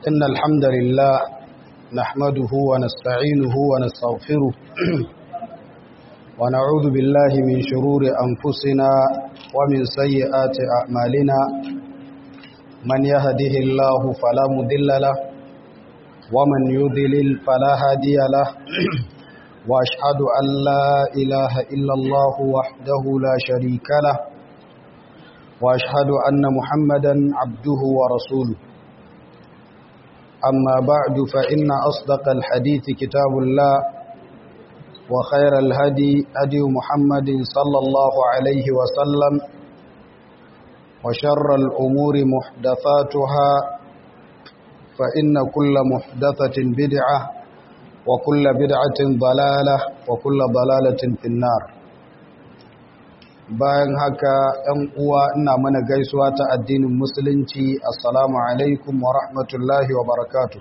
إن الحمد لله نحمده ونستعينه ونستغفره ونعوذ بالله من شرور أنفسنا ومن سيئات أعمالنا من يهده الله فلا مضل له ومن يضلل فلا هادي له وأشهد أن لا إله إلا الله وحده لا شريك له وأشهد أن محمدا عبده ورسوله أما بعد فإن أصدق الحديث كتاب الله وخير الهدي هدي محمد صلى الله عليه وسلم وشر الأمور محدثاتها فإن كل محدثة بدعة وكل بدعة ضلالة وكل ضلالة في النار. bayan haka ‘yan uwa ina mana gaisuwa ta addinin musulunci assalamu alaikum wa rahmatullahi wa barakatuh.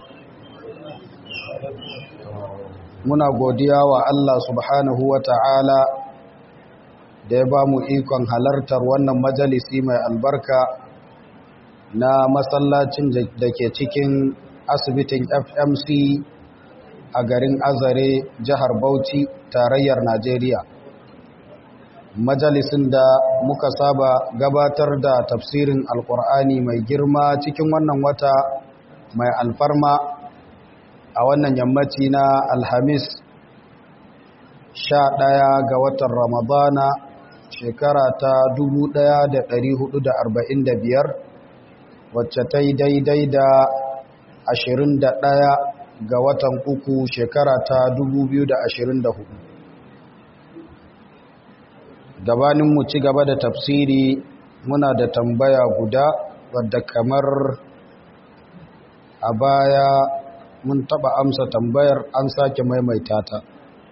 Muna godiya wa Allah subhanahu wa ta'ala da ya ba mu ikon halartar wannan majalisi mai albarka na masallacin da ke cikin asibitin FMC a garin Azare, jihar Bauchi, tarayyar Najeriya. Majalisin da muka saba gabatar da tafsirin alkur'ani mai girma cikin wannan wata mai alfarma a wannan yammaci na alhamis 11 ga watan ramadana shekara ta 1445 wacce ta yi daidai da 21 ga watan uku shekara ta 2024. Gabanin mu ci gaba da tafsiri muna da tambaya guda wadda kamar a baya mun taba amsa tambayar an sake maimaita ta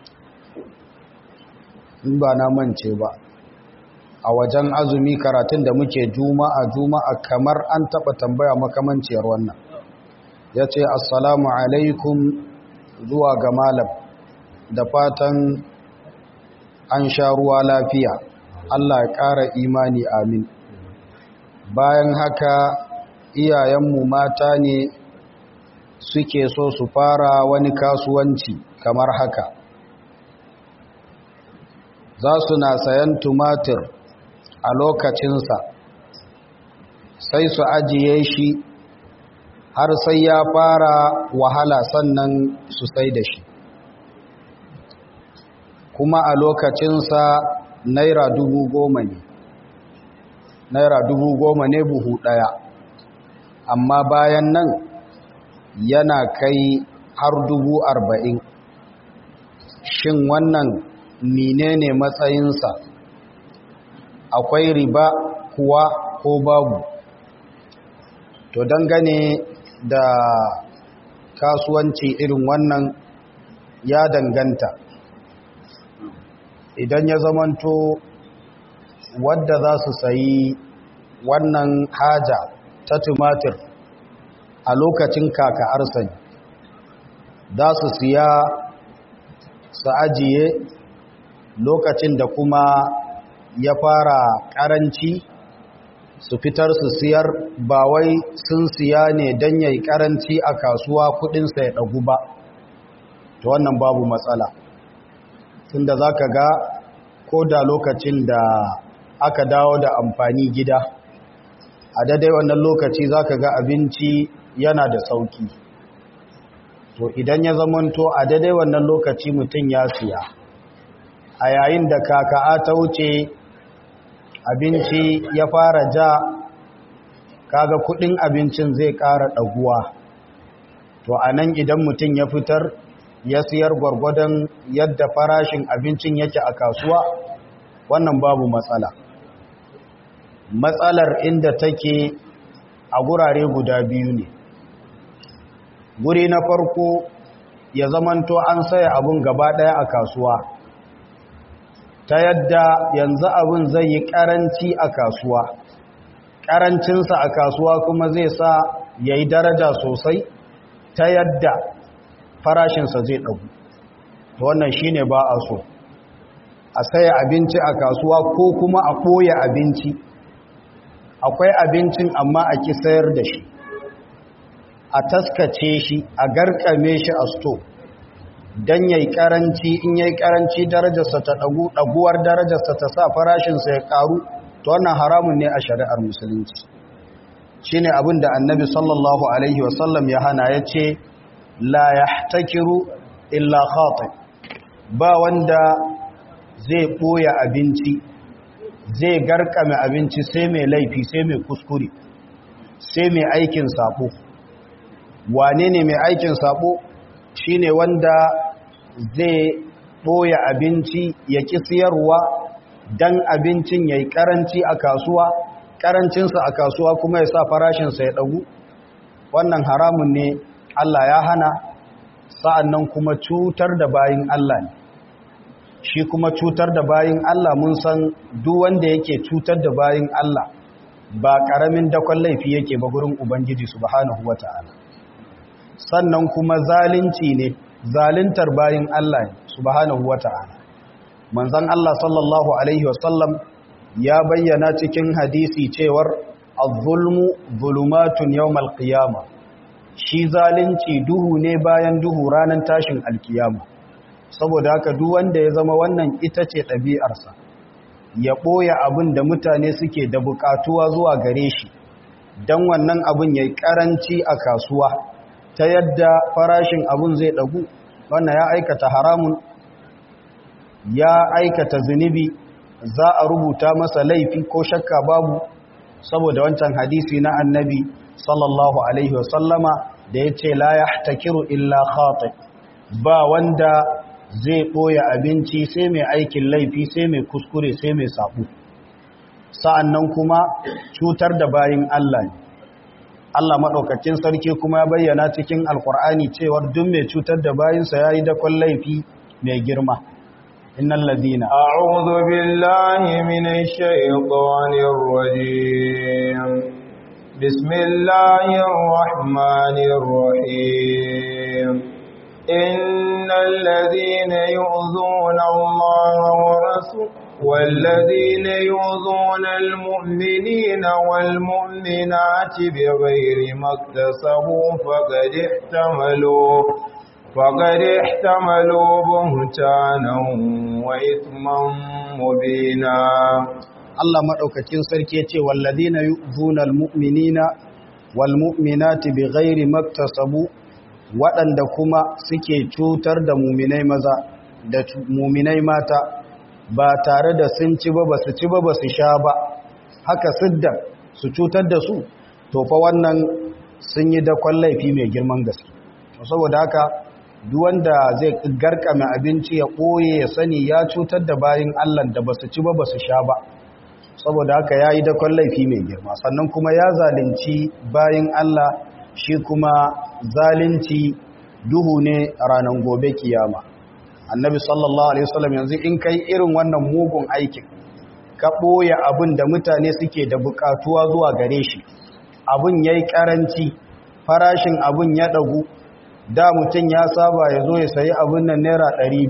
in ba na mance ba a wajen azumi karatun da muke juma'a kamar an taba tambaya makamanciyar wannan yace assalamu alaikum zuwa ga malam da fatan an sha ruwa lafiya, Allah ya ƙara imani amin. Bayan haka iyayenmu mata ne suke so su fara wani kasuwanci kamar haka. Za su na sayan tumatir a lokacinsa, sai su ajiye shi har sai ya fara wahala sannan su sai da shi. Kuma a lokacinsa naira 10,000 ne, naira 10,000 ne buhu ɗaya, amma bayan nan yana kai har 40,000. Shin wannan menene matsayinsa? Akwai riba kuwa ko babu? To dangane da kasuwanci irin wannan ya danganta. Idan ya zamanto wadda za su sayi wannan haja ta tumatir a lokacin kaka'arsa ne, za su siya su ajiye lokacin da kuma ya fara karanci su fitar su siyar, ba wai sun siya ne don yayi karanci a kasuwa kudinsa ya ɗagu ba, to wannan babu matsala. Tunda za ka ga ko da lokacin da aka dawo da amfani gida a daidai wannan lokaci za ka ga abinci yana da sauki. To idan ya zamanto a daidai wannan lokaci mutum ya siya a yayin da kaka'a ta wuce abinci ya fara ja, kaga kudin abincin zai ƙara ɗaguwa. To a nan idan mutum ya fitar ya siyar gwargwadon yadda farashin abincin yake a kasuwa, wannan babu matsala. Matsalar inda take a gurare guda biyu ne. Guri na farko ya zamanto an saya abun gaba ɗaya a kasuwa, ta yadda yanzu abun zai yi ƙaranci a kasuwa. Ƙarancinsa a kasuwa kuma zai sa ya yi daraja sosai, ta yadda farashinsa zai ɗagu. To wannan shi ne ba a so. A saya abinci a kasuwa ko kuma a ɓoye abinci. Akwai abincin amma a ki sayar da shi. a taskace shi a garkame shi a sto don yayi karanci, in yayi karanci darajarsa ta ɗaguwar darajarsa ta sa farashinsa ya ƙaru, to wannan haramun ne a shari'ar musulunci. Shine abin da annabi sallallahu alaihi wasallam ya hana, ya ce la yahtakiru illa khati, ba wanda zai ɓoye abinci, zai garkame abinci sai mai laifi, sai mai kuskure, sai mai aikin sabo. Wane ne mai aikin sabo? Shine wanda zai ɓoye abinci ya ƙi siyarwa don abincin ya yi ƙaranci a kasuwa, ƙarancinsa a kasuwa kuma ya sa farashinsa ya ɗagu. Wannan haramun ne, Allah ya hana. Sa'annan kuma cutar da bayin Allah ne. Shi kuma cutar da bayin Allah, mun san duk wanda yake cutar da bayin Allah ba ƙaramin dakon laifi yake ba gurin Ubangiji subhanahu wata'ala. Sannan kuma zalunci ne, zaluntar bayin Allah ne subhanahu wata'ala. Manzon Allah sallallahu alaihi wasallam ya bayyana cikin hadisi cewar az-zulmu zulumatun yawmal qiyamah. Shi zalunci duhu ne bayan duhu ranar tashin alkiyama. Saboda haka duk wanda ya zama wannan ita ce ɗabi'arsa, ya ɓoye abin da mutane suke da buƙatuwa zuwa gare shi, don wannan abin ya yi ƙaranci a kasuwa ta yadda farashin abin zai ɗagu, wannan ya aikata haramun, ya aikata zunubi, za a rubuta masa laifi ko shakka babu, saboda wancan hadisi na annabi sallallahu alaihi wasallama da ya ce la yahtakiru illa khati, ba wanda zai ɓoye abinci sai mai aikin laifi, sai mai kuskure, sai mai saɓo. Sa'annan kuma cutar da bayin Allah ne. Allah maɗaukakin sarki kuma ya bayyana cikin Alƙur'ani cewar duk mai cutar da bayinsa ya yi dakon laifi mai girma. Innal ladina a'udhu billahi minash shaitanir rajim. Bismillahir rahmanir rahim. إن الذين يؤذون الله ورسوله والذين يؤذون المؤمنين والمؤمنات بغير ما اكتسبوا فقد احتملوا بهتانا وإثما مبينا. Allah madaukakin sarki yace walladina yu'zuna almu'minina walmu'minati bighairi maktasabu, waɗanda kuma suke cutar da muminai maza da muminai mata ba tare da sun ci ba, su ci ba, su sha ba, haka siddan su cutar da su, to fa wannan sun yi dakon laifi mai girman gaske. Saboda haka duk wanda zai garkame abinci ya ɓoye, ya sani ya cutar da bayin Allah da ba su ci ba, su sha ba. Saboda haka ya yi dakon laifi mai girma, sannan kuma ya zalunci bayin Allah. Shi kuma zalunci duhu ne a ranar gobe kiyama. Annabi sallallahu alaihi wasallam yanzu in kai irin wannan mugun aikin, ka ɓoye abin da mutane suke da buƙatuwa zuwa gare shi, abin yayi karanci, farashin abin ya ɗagu, da mutum ya saba ya zo ya sayi abin nan naira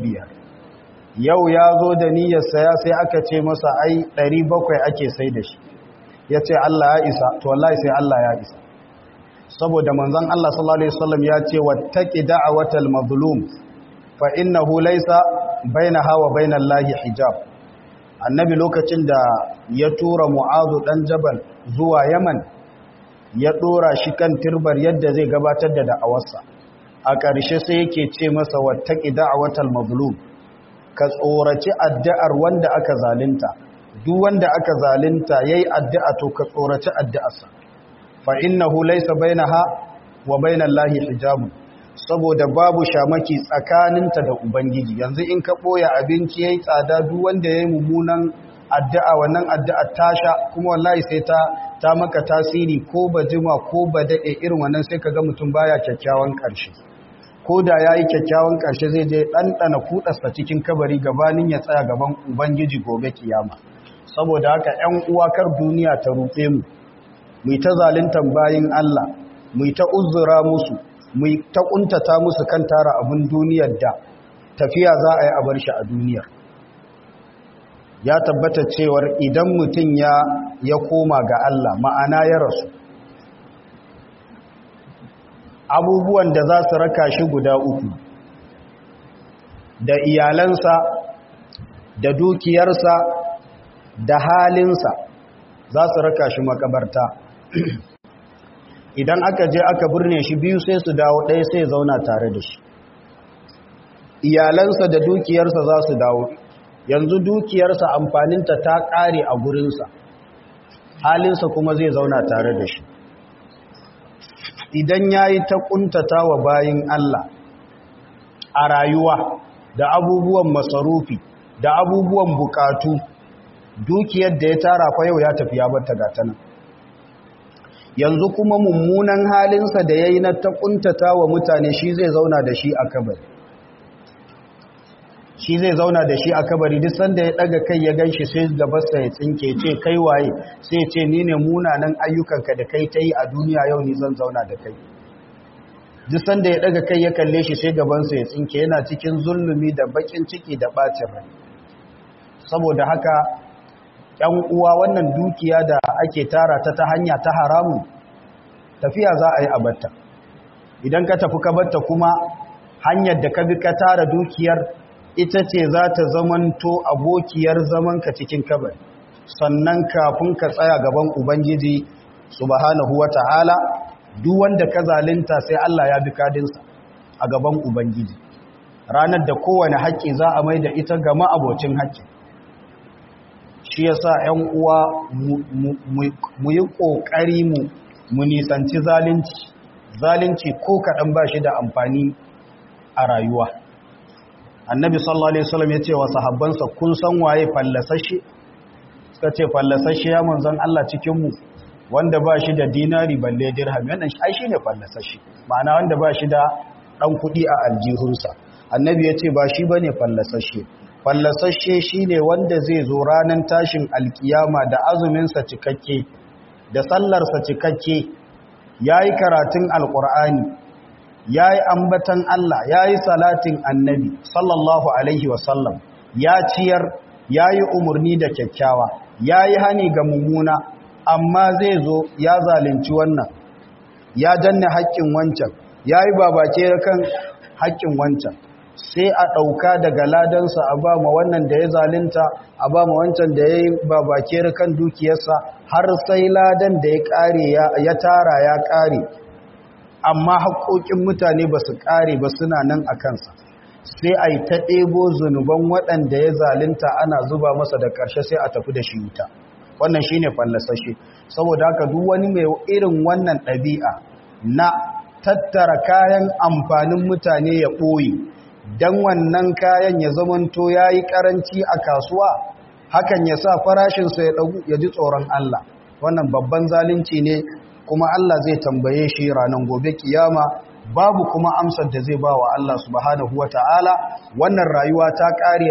500, yau ya zo da niyyar saya sai aka ce masa ai 700 ake sai da shi, ya ce Allah ya isa, to wallahi sai Allah ya isa. Saboda manzon Allah sallallahu alaihi wasallam ya ce wattaqi da'watal mazlum fa innahu laysa bainaha wa bainal lahi hijab. Annabi lokacin da ya tura Mu'adh dan Jabal zuwa Yaman, ya dora shi kan turbar yadda zai gabatar da da'awarsa. A ƙarshe sai yake ce masa wattaqi da'watal mazlum, ka tsoraci addu'ar wanda aka zalunta. Duk wanda aka zalunta yayi addu'a to ka tsoraci addu'arsa. Fa innahu laysa bainaha wa bainal lahi hijab, saboda babu shamaki tsakaninta da ubangiji. Yanzu in ka boye abinci yayi tsada, duk wanda yayi mummunan addu'a, wannan addu'a ta sha, kuma wallahi sai ta maka tasiri ko ba jima ko ba dade. Irin wannan sai kaga mutum baya kyakkyawan karshe, ko da yayi kyakkyawan karshe zai je dandana kudarsa cikin kabari gabanin ya tsaya gaban ubangiji gobe kiyama. Saboda haka ƴan uwa, kar duniya ta rufe mu, mu ta zaluntan bayin Allah, mu ta uzura musu, mu ta kuntata musu kan tara abin duniyar da tafiya za a yi a bar shi a duniyar. Ya tabbata cewar idan mutum ya koma ga Allah, ma'ana ya rasu, abubuwan da za su raka shi guda uku, da iyalansa da dukiyarsa da halinsa za su raka shi makabarta. Idan aka je aka birne shi biyu sai su dawo, ɗaya sai zauna tare da shi. Iyalansa da dukiyarsa za su dawo, yanzu dukiyarsa amfaninta ta ƙare a gurinsa, halinsa kuma zai zauna tare da shi. Idan ya yi ta ƙuntata wa bayin Allah a rayuwa da abubuwan masarufi da abubuwan bukatu, dukiyar da ya tara fa yau ya tafi ya batta gata nan. Yanzu kuma mummunan halinsa da ya yi na ta ƙuntata wa mutane shi zai zauna da shi a kabari. Shi zai zauna da shi a kabari, duk sanda ya ɗaga kai ya ganshi sai gabarsa ya tsinke, ce kai waye, sai ce ni ne munanan ayyukanka da kai ta yi a duniya, yau ni zan zauna da kai. Duk sanda ya ɗaga kai ya kalle shi sai gabansa ya tsinke, yana cikin zulumi da bakin ciki da ɓacin rai. Saboda haka ‘yan uwa, wannan dukiya da ake tara ta hanya ta haramu, tafiya za a yi a batta. Idan ka tafi ka batta kuma hanyar da ka bi ka tara dukiyar ita ce za ta zamanto abokiyar zamanka cikin kabari, sannan kafin ka tsaya gaban Ubangiji subhanahu wa ta'ala, duk wanda ka zalunta sai Allah ya bi kadinsa a gaban Ubangiji, ranar da kowane haƙƙi za a mai da ita ga ma'abocin haƙƙi. Shi ya sa ‘yan uwa mu yi ƙoƙari mu nisanci zalunci ko kaɗan ba shi da amfani a rayuwa. Annabi sallallahu Alaihi wasallam ya ce wa sahabbansa, kun san waye fallasashe? Suka ce fallasashe ya manzon Allah cikinmu, wanda ba shi da dinari balle dirham, yana shi ne fallasashe, ma'ana wanda ba shi da ɗan kuɗi a aljihunsa. Annabi ya ce ba shi ba ne fallasashe. Fallasashe shi ne wanda zai zo ranar tashin alkiyama da azuminsa cikakke, da sallarsa cikakke, ya yi karatun alƙur'ani, ya yi ambatan Allah, ya yi salatin annabi sallallahu Alaihi wasallam, ya ciyar, ya yi umarni da kyakkyawa, ya yi hani ga mummuna, amma zai zo ya zalunci wannan, ya danne haƙƙin wancan, ya yi babake kan haƙƙin wancan, sai a ɗauka daga ladansa a ba ma wannan da ya zalunta, a ba ma wancan da ya yi babake kan dukiyarsa, har sai ladan da ya ƙare ya tara ya ƙare, amma haƙoƙin mutane ba su ƙare ba suna nan a kansa. Sai a yi ta ɗebo zunuban waɗanda ya zalunta ana zuba masa da ƙarshe sai a tafi da shi wuta. Wannan shi ne fallasashe. Saboda haka duk wani mai irin wannan ɗabi'a na tattara kayan amfanin mutane ya ɓoye, don wannan kayan ya zamanto ya yi ƙaranci a kasuwa, hakan ya sa farashinsa ya ɗagu, ya ji tsoron Allah. Wannan babban zalunci ne, kuma Allah zai tambaye shi ranar gobe kiyama, babu kuma amsar da zai ba wa Allah subhanahu wa ta'ala. Wannan rayuwa ta ƙare,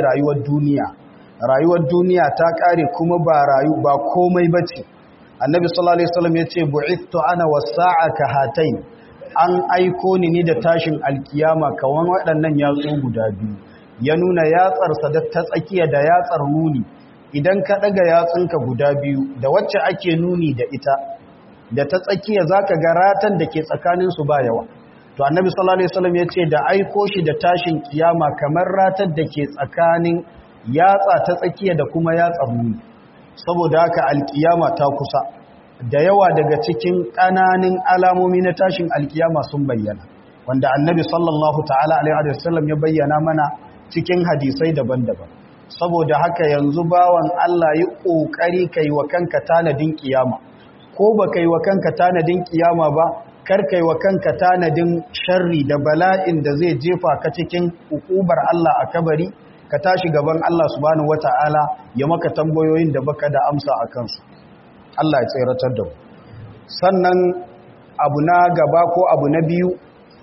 rayuwar duniya ta ƙare, kuma ba komai ba ce. Annabi sallallahu Alaihi wasallam ya ce, bu'ithtu ana wasa'a ka hatain, an aiko ni da tashin alkiyama kawan waɗannan yatsu guda biyu. Ya nuna yatsarsa da ta tsakiya da yatsar nuni. Idan ka ɗaga yatsunka guda biyu, da wacce ake nuni da ita, da ta tsakiya za ka ga ratan da ke tsakaninsu ba yawa. To annabi sallallahu Alaihi wasallam ya ce da aiko shi da tashin kiyama kamar ratar da ke tsakanin yatsa ta tsakiya da kuma yatsa nuni. Saboda haka alkiyama ta kusa, da yawa daga cikin ƙananin alamomi na tashin alkiyama sun bayyana, wanda annabi sallallahu ta'ala alaihi wasallam ya bayyana mana cikin hadisai daban-daban. Saboda haka yanzu bawan Allah yi ƙoƙari kai wa kanka tanadin kiyama, ko ba kai wa kanka tanadin kiyama ba, kar kai wa kanka tanadin sharri da bala'in da zai jefa ka cikin hukubar Allah a kabari, ka tashi gaban Allah subhanahu wata'ala ya maka tambayoyin da baka da amsa a kansu. Allah ya tseratar da mu. Sannan abu na gaba ko abu na biyu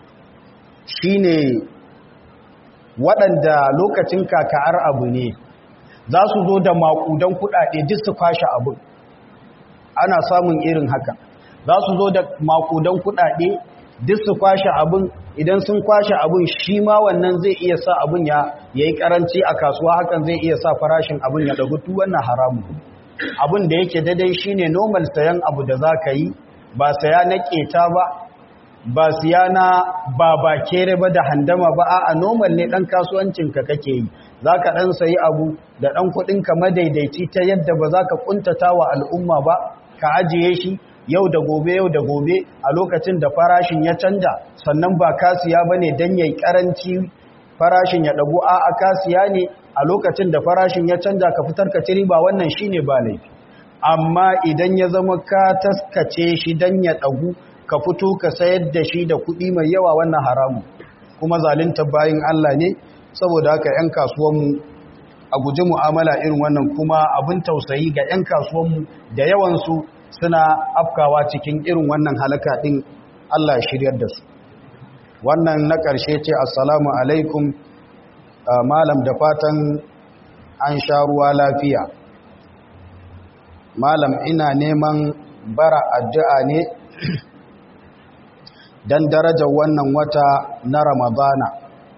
shine waɗanda lokacin kaka'ar abu ne za su zo da maƙudan kuɗaɗe duk su kwashe abu. Ana samun irin haka, za su zo da maƙudan kuɗaɗe duk su kwashe abin. Idan sun kwashe abin, shi ma wannan zai iya sa abin ya yi ƙaranci a kasuwa, hakan zai iya sa farashin abin ya ɗagu. Wannan haramun. Abin da yake daidai shine normal sayan abu da za ka yi, ba saya na ƙeta ba, ba siyana ba bakere ba da handama ba, a normal ne ɗan kasuwancinka kake yi, za ka ɗan sayi abu da ɗan kuɗinka madaidaici ta yadda ba za ka ƙuntata wa al'umma ba, ka ajiye shi yau da gobe a lokacin da farashin ya canja, sannan ba kasiya ba ne don yayi ƙaranci farashin ya ɗagu, a kasiya ne a lokacin da farashin ya canja ka fitar ka ci riba, wannan shi ne ba laifi. Amma idan ya zama ka taskace shi don ya ɗagu ka fito ka sayar da shi da kuɗi mai yawa, wannan haramu kuma zalunta bayin Allah ne. Saboda haka 'yan kasuwanmu a guji mu'amala irin wannan, kuma abin tausayi ga 'yan kasuwanmu da yawansu suna afkawa cikin irin wannan halaka ɗin. Allah ya shiryar da su. Wannan na ƙarshe ce assalamu alaikum malam, da fatan an sha ruwa lafiya. Malam, ina neman bara addu'a ne don darajar wannan wata na Ramadana.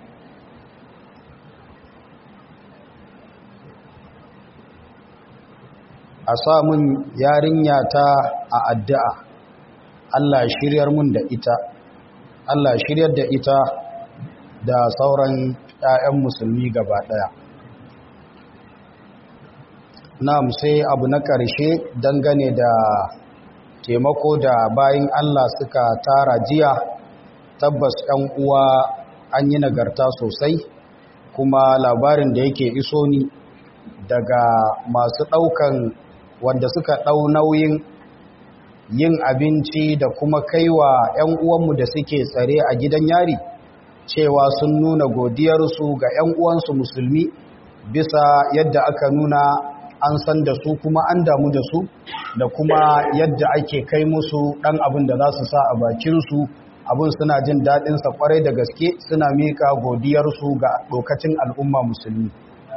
A samun yarinya ta a addu'a, Allah shiryar mun da ita, Allah shiryar da ita da sauran ‘ya'yan musulmi gaba ɗaya. Na'am, sai abu na ƙarshe dangane da taimako da bayin Allah suka tara jiya. Tabbas ‘yan uwa an yi nagarta sosai, kuma labarin da yake iso ni daga masu ɗaukan wanda suka ɗau nauyin yin abinci da kuma kaiwa 'yan uwanmu da suke tsare a gidan yari, cewa sun nuna godiyarsu ga 'yan uwansu musulmi bisa yadda aka nuna an san da su kuma an damu da su, da kuma yadda ake kai musu ɗan abin da za su sa a bakinsu, abin suna jin daɗinsa ƙwarai da gaske, suna miƙa godiyarsu ga ɗokacin al'umma musulmi,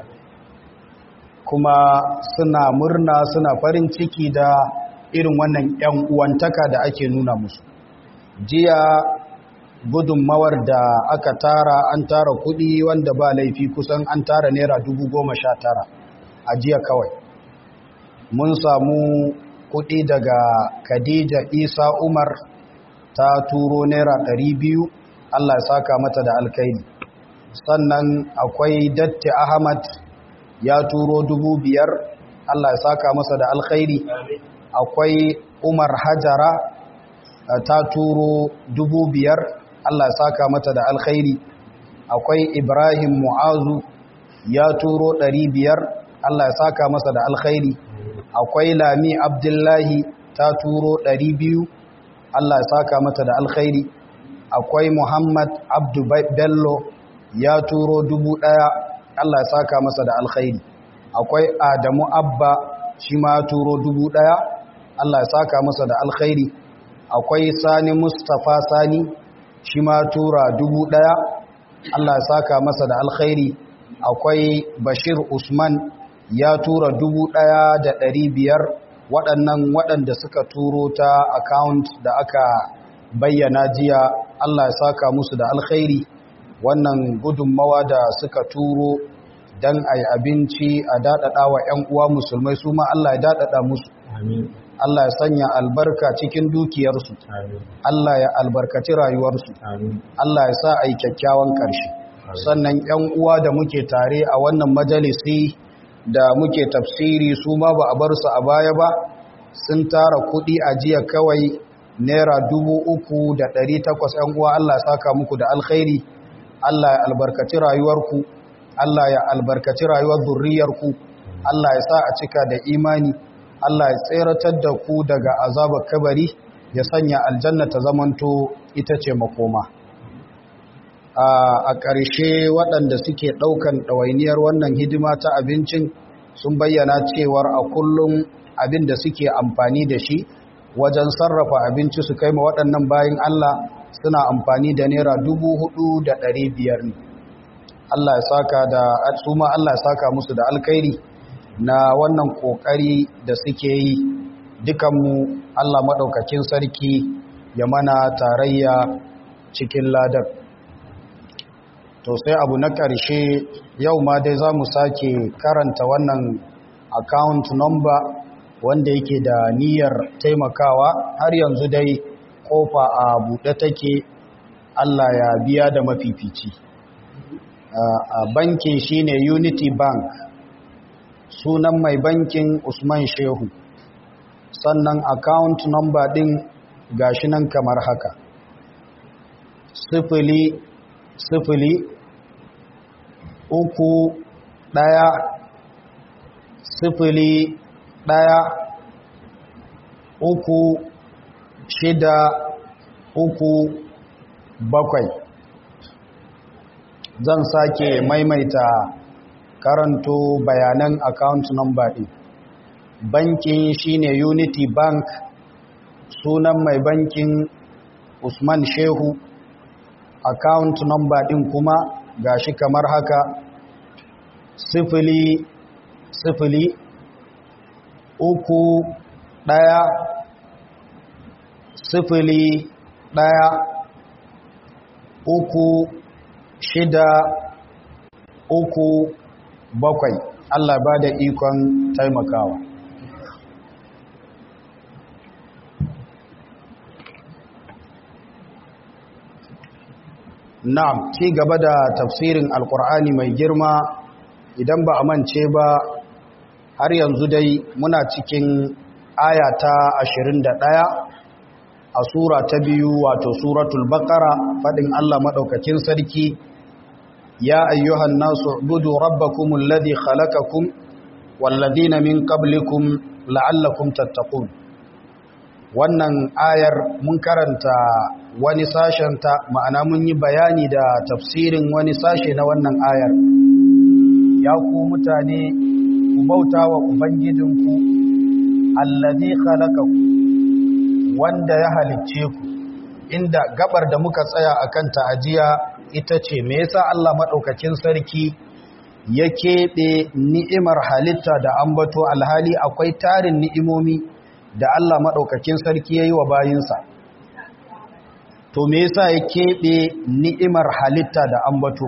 kuma suna murna, suna farin ciki da irin wannan 'yan uwantaka da ake nuna musu. Jiya gudunmawar da aka tara, an tara kuɗi wanda ba laifi, kusan an tara naira 19,000 a jiya kawai. Mun samu kuɗi daga Khadija Isa Umar, ta turo naira 200, Allah ya saka mata da alkhairi. Sannan akwai Datti Ahmad ya turo 5,000, Allah ya saka masa da alkhairi. Akwai Umar Hajara ta turo 5,000, Allah ya saka mata da alkhairi. Akwai Ibrahim Mu'azu ya turo 500, Allah ya saka masa da alkhairi. Akwai Lami Abdullahi ta turo 200, Allah ya saka mata da alkhairi. Akwai Muhammad Abdu Bello ya turo 1,000, Allah ya saka masa da alkhairi. Akwai Adamu Abba shi ma turo 1,000, Allah ya saka masa da alkhairi. Akwai Sani Mustapha Sani shi ma tura 1,000, Allah ya saka masa da alkhairi. Akwai Bashir Usman ya tura 1,500. waɗanda suka turo ta account da aka bayyana jiya, Allah ya saka musu da alkhairi. Wannan gudunmawa da suka turo don a yi abinci a daɗaɗa wa 'yan uwa musulmai, su ma Allah ya daɗaɗa musu. Allah ya sanya albarka cikin dukiyarsu. Allah ya albarkaci rayuwarsu. Allah ya sa a yi kyakkyawan ƙarshe. Sannan 'yan uwa da muke tare a wannan majalisi da muke tafsiri, su ma ba a bar su a baya ba, sun tara kuɗi a jiya kawai naira 3,800. 'yan uwa, Allah ya saka muku da alkhairi. Allah ya albarkaci rayuwarku, Allah ya albarkaci rayuwar zurriyarku, Allah ya sa a cika da imani, Allah ya tseratar da ku daga azabar kabari, ya sanya aljanna ta zamanto ita ce makoma. A ƙarshe, waɗanda suke ɗaukan ɗawainiyar wannan hidima ta abincin sun bayyana cewar a kullum abin da suke amfani da shi wajen sarrafa abinci su kai ma waɗannan bayin Allah suna amfani da naira 4,500 ne. Allah ya saka da su ma Allah ya saka musu da alkhairi na wannan kokari da suke yi. Dukanmu Allah madaukakin sarki ya mana tarayya cikin ladar. To sai abu na ƙarshe, yau ma dai za mu sake karanta wannan account number wanda yake da niyyar taimakawa. Har yanzu dai kofa a buɗe take, Allah ya biya da mafifici. Bankin shine Unity Bank, sunan mai bankin Usman Shehu, sannan account number ɗin gashi nan kamar haka: 0-1-0-1-3-6-3-7. Zan sake maimaita karanto bayanan account number ɗin. Bankin shine Unity Bank, sunan mai bankin Usman Shehu, account number ɗin kuma gashi kamar haka: 0-1-3-6-3-7. Allah ba da ikon taimakawa. Na'am, ci gaba da tafsirin Alƙur'ani mai girma, idan ba a mance ba har yanzu dai muna cikin aya ta 21 a sura ta 2 wato suratul Baqara, fadin Allah madaukakin sarki: ya ayyuhan nasu ubudu rabbakumul ladhi khalaqakum wal ladina min qablikum la'allakum tattaqun. Wannan ayar mun karanta wani sashen ta, ma'ana mun yi bayani da tafsirin wani sashe na wannan ayar. Ya ku mutane, ku bauta wa ubangijinku allazi khalaqakum, wanda ya halicce ku. Inda gabar da muka tsaya akan ta ajiya ita ce, me yasa Allah madaukakin sarki ya keɓe ni'imar halitta da ambato alhali akwai tarin ni'imomi da Allah madaukakin sarki yayi wa bayinsa? To me yasa ya keɓe ni'imar halitta da ambato?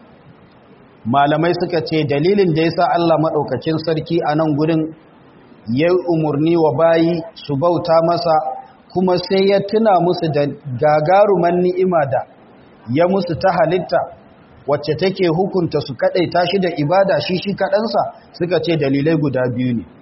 Malamai suka ce dalilin da yasa Allah madaukakin sarki a nan gurin yayi umurni wa bayi su bauta masa, kuma sai ya tuna musu da gagaruman ni'ima da ya musu ta halitta wacce take hukunta su kadaita shi da ibada shi kadansa. Suka ce dalilai guda biyu ne.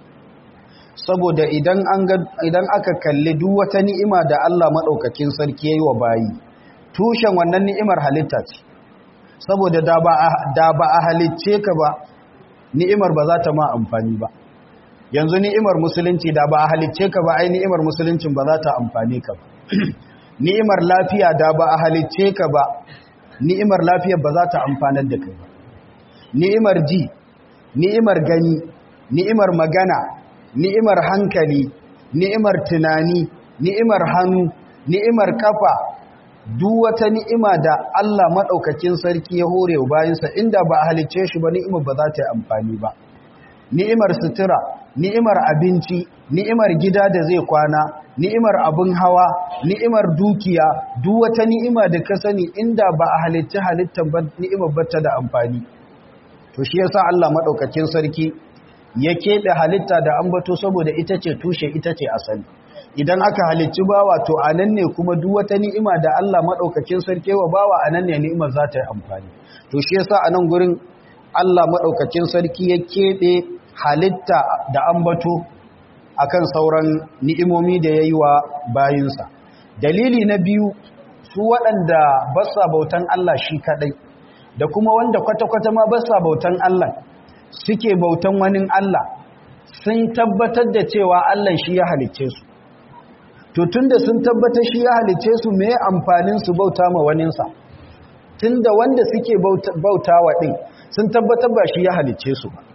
Saboda idan aka kalli duk wata ni'ima da Allah madaukakin sarki yayi wa bayi, tushen wannan ni'imar halitta ce. Saboda da ba a halicce ka ba, ni'imar ba za ta ma amfani ba. Yanzu ni'imar musulunci da ba a halicce ka ba, ai ni'imar musuluncin ba za ta amfane ka ba. Ni'imar lafiya da ba a halicce ka ba, ni'imar lafiyar ba za ta amfanar da kai ba. Ni'imar ji, ni'imar gani, ni'imar magana, ni'imar hankali, ni'imar tunani, ni'imar hannu, ni'imar kafa, duk wata ni'ima da Allah madaukakin sarki ya hore wa bayinsa, inda ba a halicce shi ba, ni'imar ba za ta yi amfani ba. Ni'imar sutura, ni'imar abinci, ni'imar gida da zai kwana, ni'imar abin hawa, ni'imar dukiya, duk wata ni'ima da ka sani inda ba a halicci halittar ba, ni'imar ba ta da amfani. To shi yasa Allah madaukakin sarki ya keɓe halitta da ambato, saboda ita ce tushe, ita ce asali. Idan aka halicci bawa, to anan ne kuma duk wata ni'ima da Allah madaukakin sarki wa bawa, anan ne ni'imar za ta yi amfani. To shi yasa a nan gurin Allah madaukakin sarki ya keɓe halitta da ambato akan sauran ni'imomi da yayi wa bayinsa. Dalili na biyu, su waɗanda ba sa bautan Allah shi kadai, da kuma wanda kwata-kwata ma ba sa bautan Allah, suke bautan wani Allah, sun tabbatar da cewa Allah shi ya halicce su. To tunda sun tabbatar shi ya halicce su, me amfanin su bauta ma waninsa? Tunda wanda suke bautawa din sun tabbatar ba shi ya halicce su ba.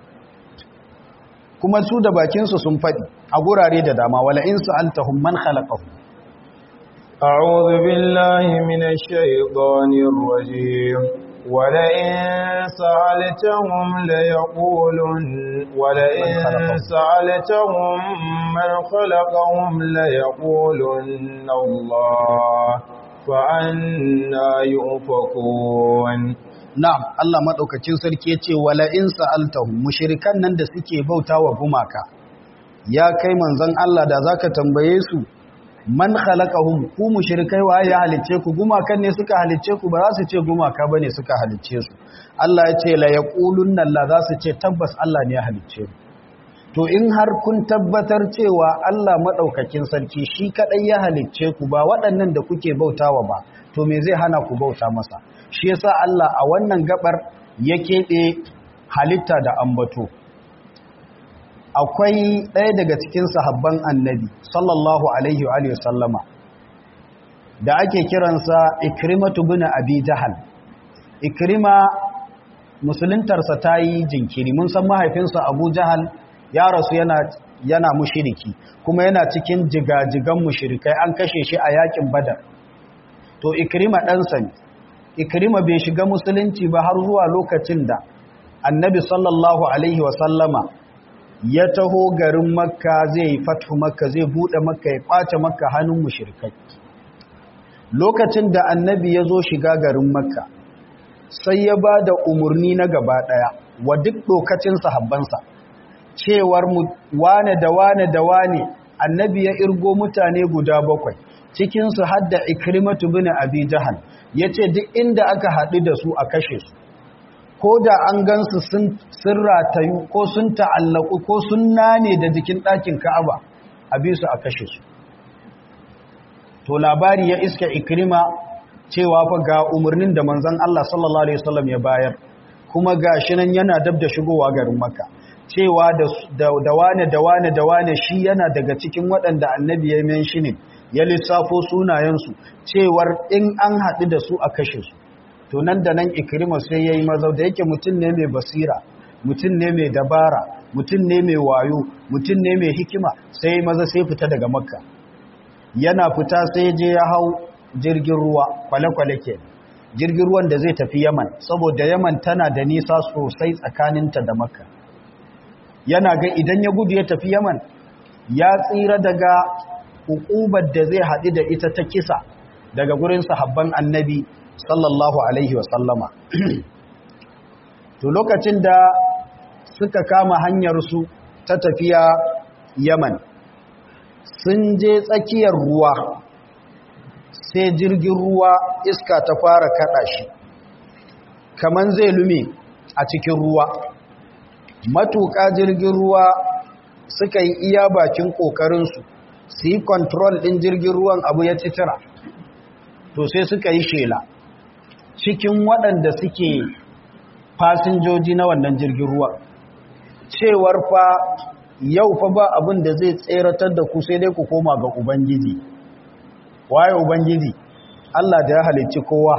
Kuma su da bakinsu sun faɗi a gurare da dama, wala in sa'altahum man khalaqahum. A'udhu billahi minash shaitanir rajim. Wala in sa'altahum la yaqulun wala in sa'altahum man khalaqahum la yaqulun Allah fa anna yufakun. Na'am, Allah maɗaukacin sarki ya ce, wala in sa'altahum, mushirikan nan da suke bauta wa gumaka, ya kai manzon Allah da za ka tambaye su, man khalaqahum ku mushrikai wa ya halicce ku gumakan ne suka halicce ku ba za su ce gumaka bane suka halicce su Allah ya ce la yaqulunna la za su ce tabbas Allah ne ya halicce ku to in har kun tabbatar cewa Allah madaukakin sarki shi kadai ya halicce ku ba waɗannan da kuke bautawa ba to me zai hana ku bauta masa shi yasa Allah a wannan gabar ya keɓe halitta da ambato akwai ɗaya daga cikin sahabban annabi sallallahu alaihi wa sallama da ake kiransa ikrimatu bin abi jahal ikrima musuluntarsa ta yi jinkiri mun san mahaifinsa abu jahal ya rasu yana mushiriki kuma yana cikin jigajigan mushirikai an kashe shi a yakin badar to ikrima ɗansa ne ikrima bai shiga musulunci ba har zuwa lokacin da annabi sallallahu alaihi wasallama ya taho garin makka zai yi fathu makka zai buɗe makka ya ƙwace makka hannun mushirikai lokacin da annabi ya zo shiga garin makka sai ya ba da umarni na gaba ɗaya wa duk lokacin sahabbansa cewar wane da wane da wane annabi ya irgo mutane guda 7 cikinsu hadda ikrimatu bin abi jahal ya ce duk inda aka haɗu da su a kashe su ko da an gansu sun ratayu ko sun ta'allaku ko sun nane da jikin ɗakin ka'aba a bi su a kashe su to labari ya iska ikrima cewa fa ga umarnin da manzon Allah sallallahu alaihi wasallam ya bayar kuma gashi nan yana dab da shigowa garin makka cewa da wane shi yana daga cikin waɗanda annabi ya menshinin ya lissafo sunayensu cewar in an haɗu da su a kashe su to nan da nan ikrima sai ya yi mazau da yake mutum ne mai basira mutum ne mai dabara mutum ne mai wayo mutum ne mai hikima sai maza sai fita daga makka yana fita sai je ya hau jirgin ruwa kwale-kwale ke jirgin ruwan da zai tafi yaman saboda yaman tana da nisa sosai tsakaninta da makka yana ga idan ya gudu ya tafi yaman ya tsira daga hukubar da zai haɗu da ita ta kisa daga gurin sahabban annabi sallallahu alaihi wasallama to lokacin da suka kama hanyarsu ta tafiya yaman sun je tsakiyar ruwa sai jirgin ruwa iska ta fara kaɗa shi kaman zai lume a cikin ruwa matuƙa jirgin ruwa suka yi iya bakin ƙoƙarinsu su yi kontrol ɗin jirgin ruwan abu ya citira to sai suka yi shela cikin waɗanda suke fasinjoji na wannan jirgin ruwan cewar fa yau fa ba abin da zai tseratar da ku sai dai ku koma ga ubangiji waye ubangiji Allah da ya halicci kowa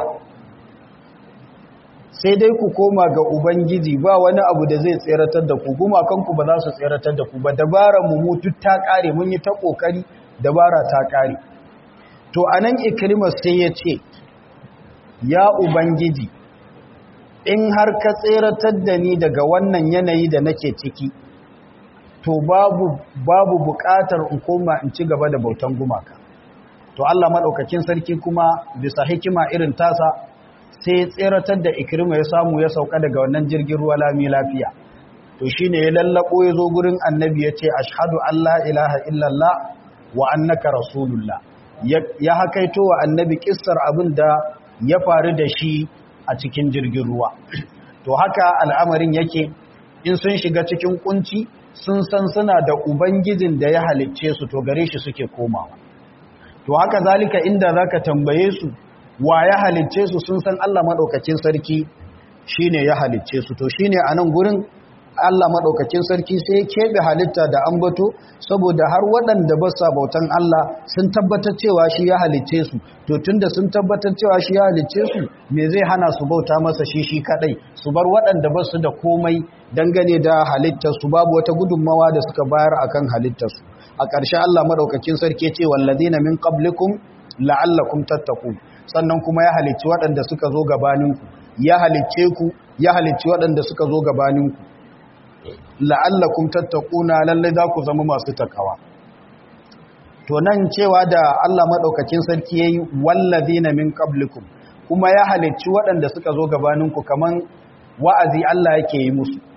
sai dai ku koma ga ubangiji ba wani abu da zai tseratar da ku gumakanku ba za su tseratar da ku ba dabaran mu mutu ta kare mun yi ta kokari dabara ta kare to anan ikrimar sai ya ce ya ubangiji in har ka tseratar da ni daga wannan yanayi da nake ciki to babu bukatar in koma in ci gaba da bautan gumaka to Allah madaukakin sarki kuma bisa hikima irin tasa sai tseratar da ikrima ya samu ya sauka daga wannan jirgin ruwa lami lafiya to shine ya lallabo ya zo gurin annabi ya ce ashhadu an la ilaha illallah wa annaka rasulullah ya hakaito wa annabi kissar abin da ya faru da shi a cikin jirgin ruwa to haka al'amarin yake in sun shiga cikin kunci sun san suna da ubangijin da ya halicce su to gare shi suke komawa to haka zalika inda zaka tambaye su wa ya halicce su sun san Allah madaukakin sarki shine ya halicce su to shine anan gurin Allah madaukakin sarki sai ya kebe halitta da ambato saboda har waɗanda ba sa bautan Allah sun tabbatar cewa shi ya halicce su to tunda sun tabbatar cewa shi ya halicce su me zai hana su bauta masa shi kadai su bar waɗanda ba su da komai dangane da halittar su babu wata gudunmawa da suka bayar akan halittar su a ƙarshe Allah madaukakin sarki ce wallazina min qablikum la'allakum tattaqun sannan kuma ya halicci waɗanda suka zo gabaninku ya halicce ku ya halicci waɗanda suka zo gabaninku la'allakum tattaquna lalle za ku zama masu takawa to nan cewa da Allah madaukakin sarki yayi wallazina min qablikum kuma ya halicci waɗanda suka zo gabaninku kaman wa'azi Allah yake yi musu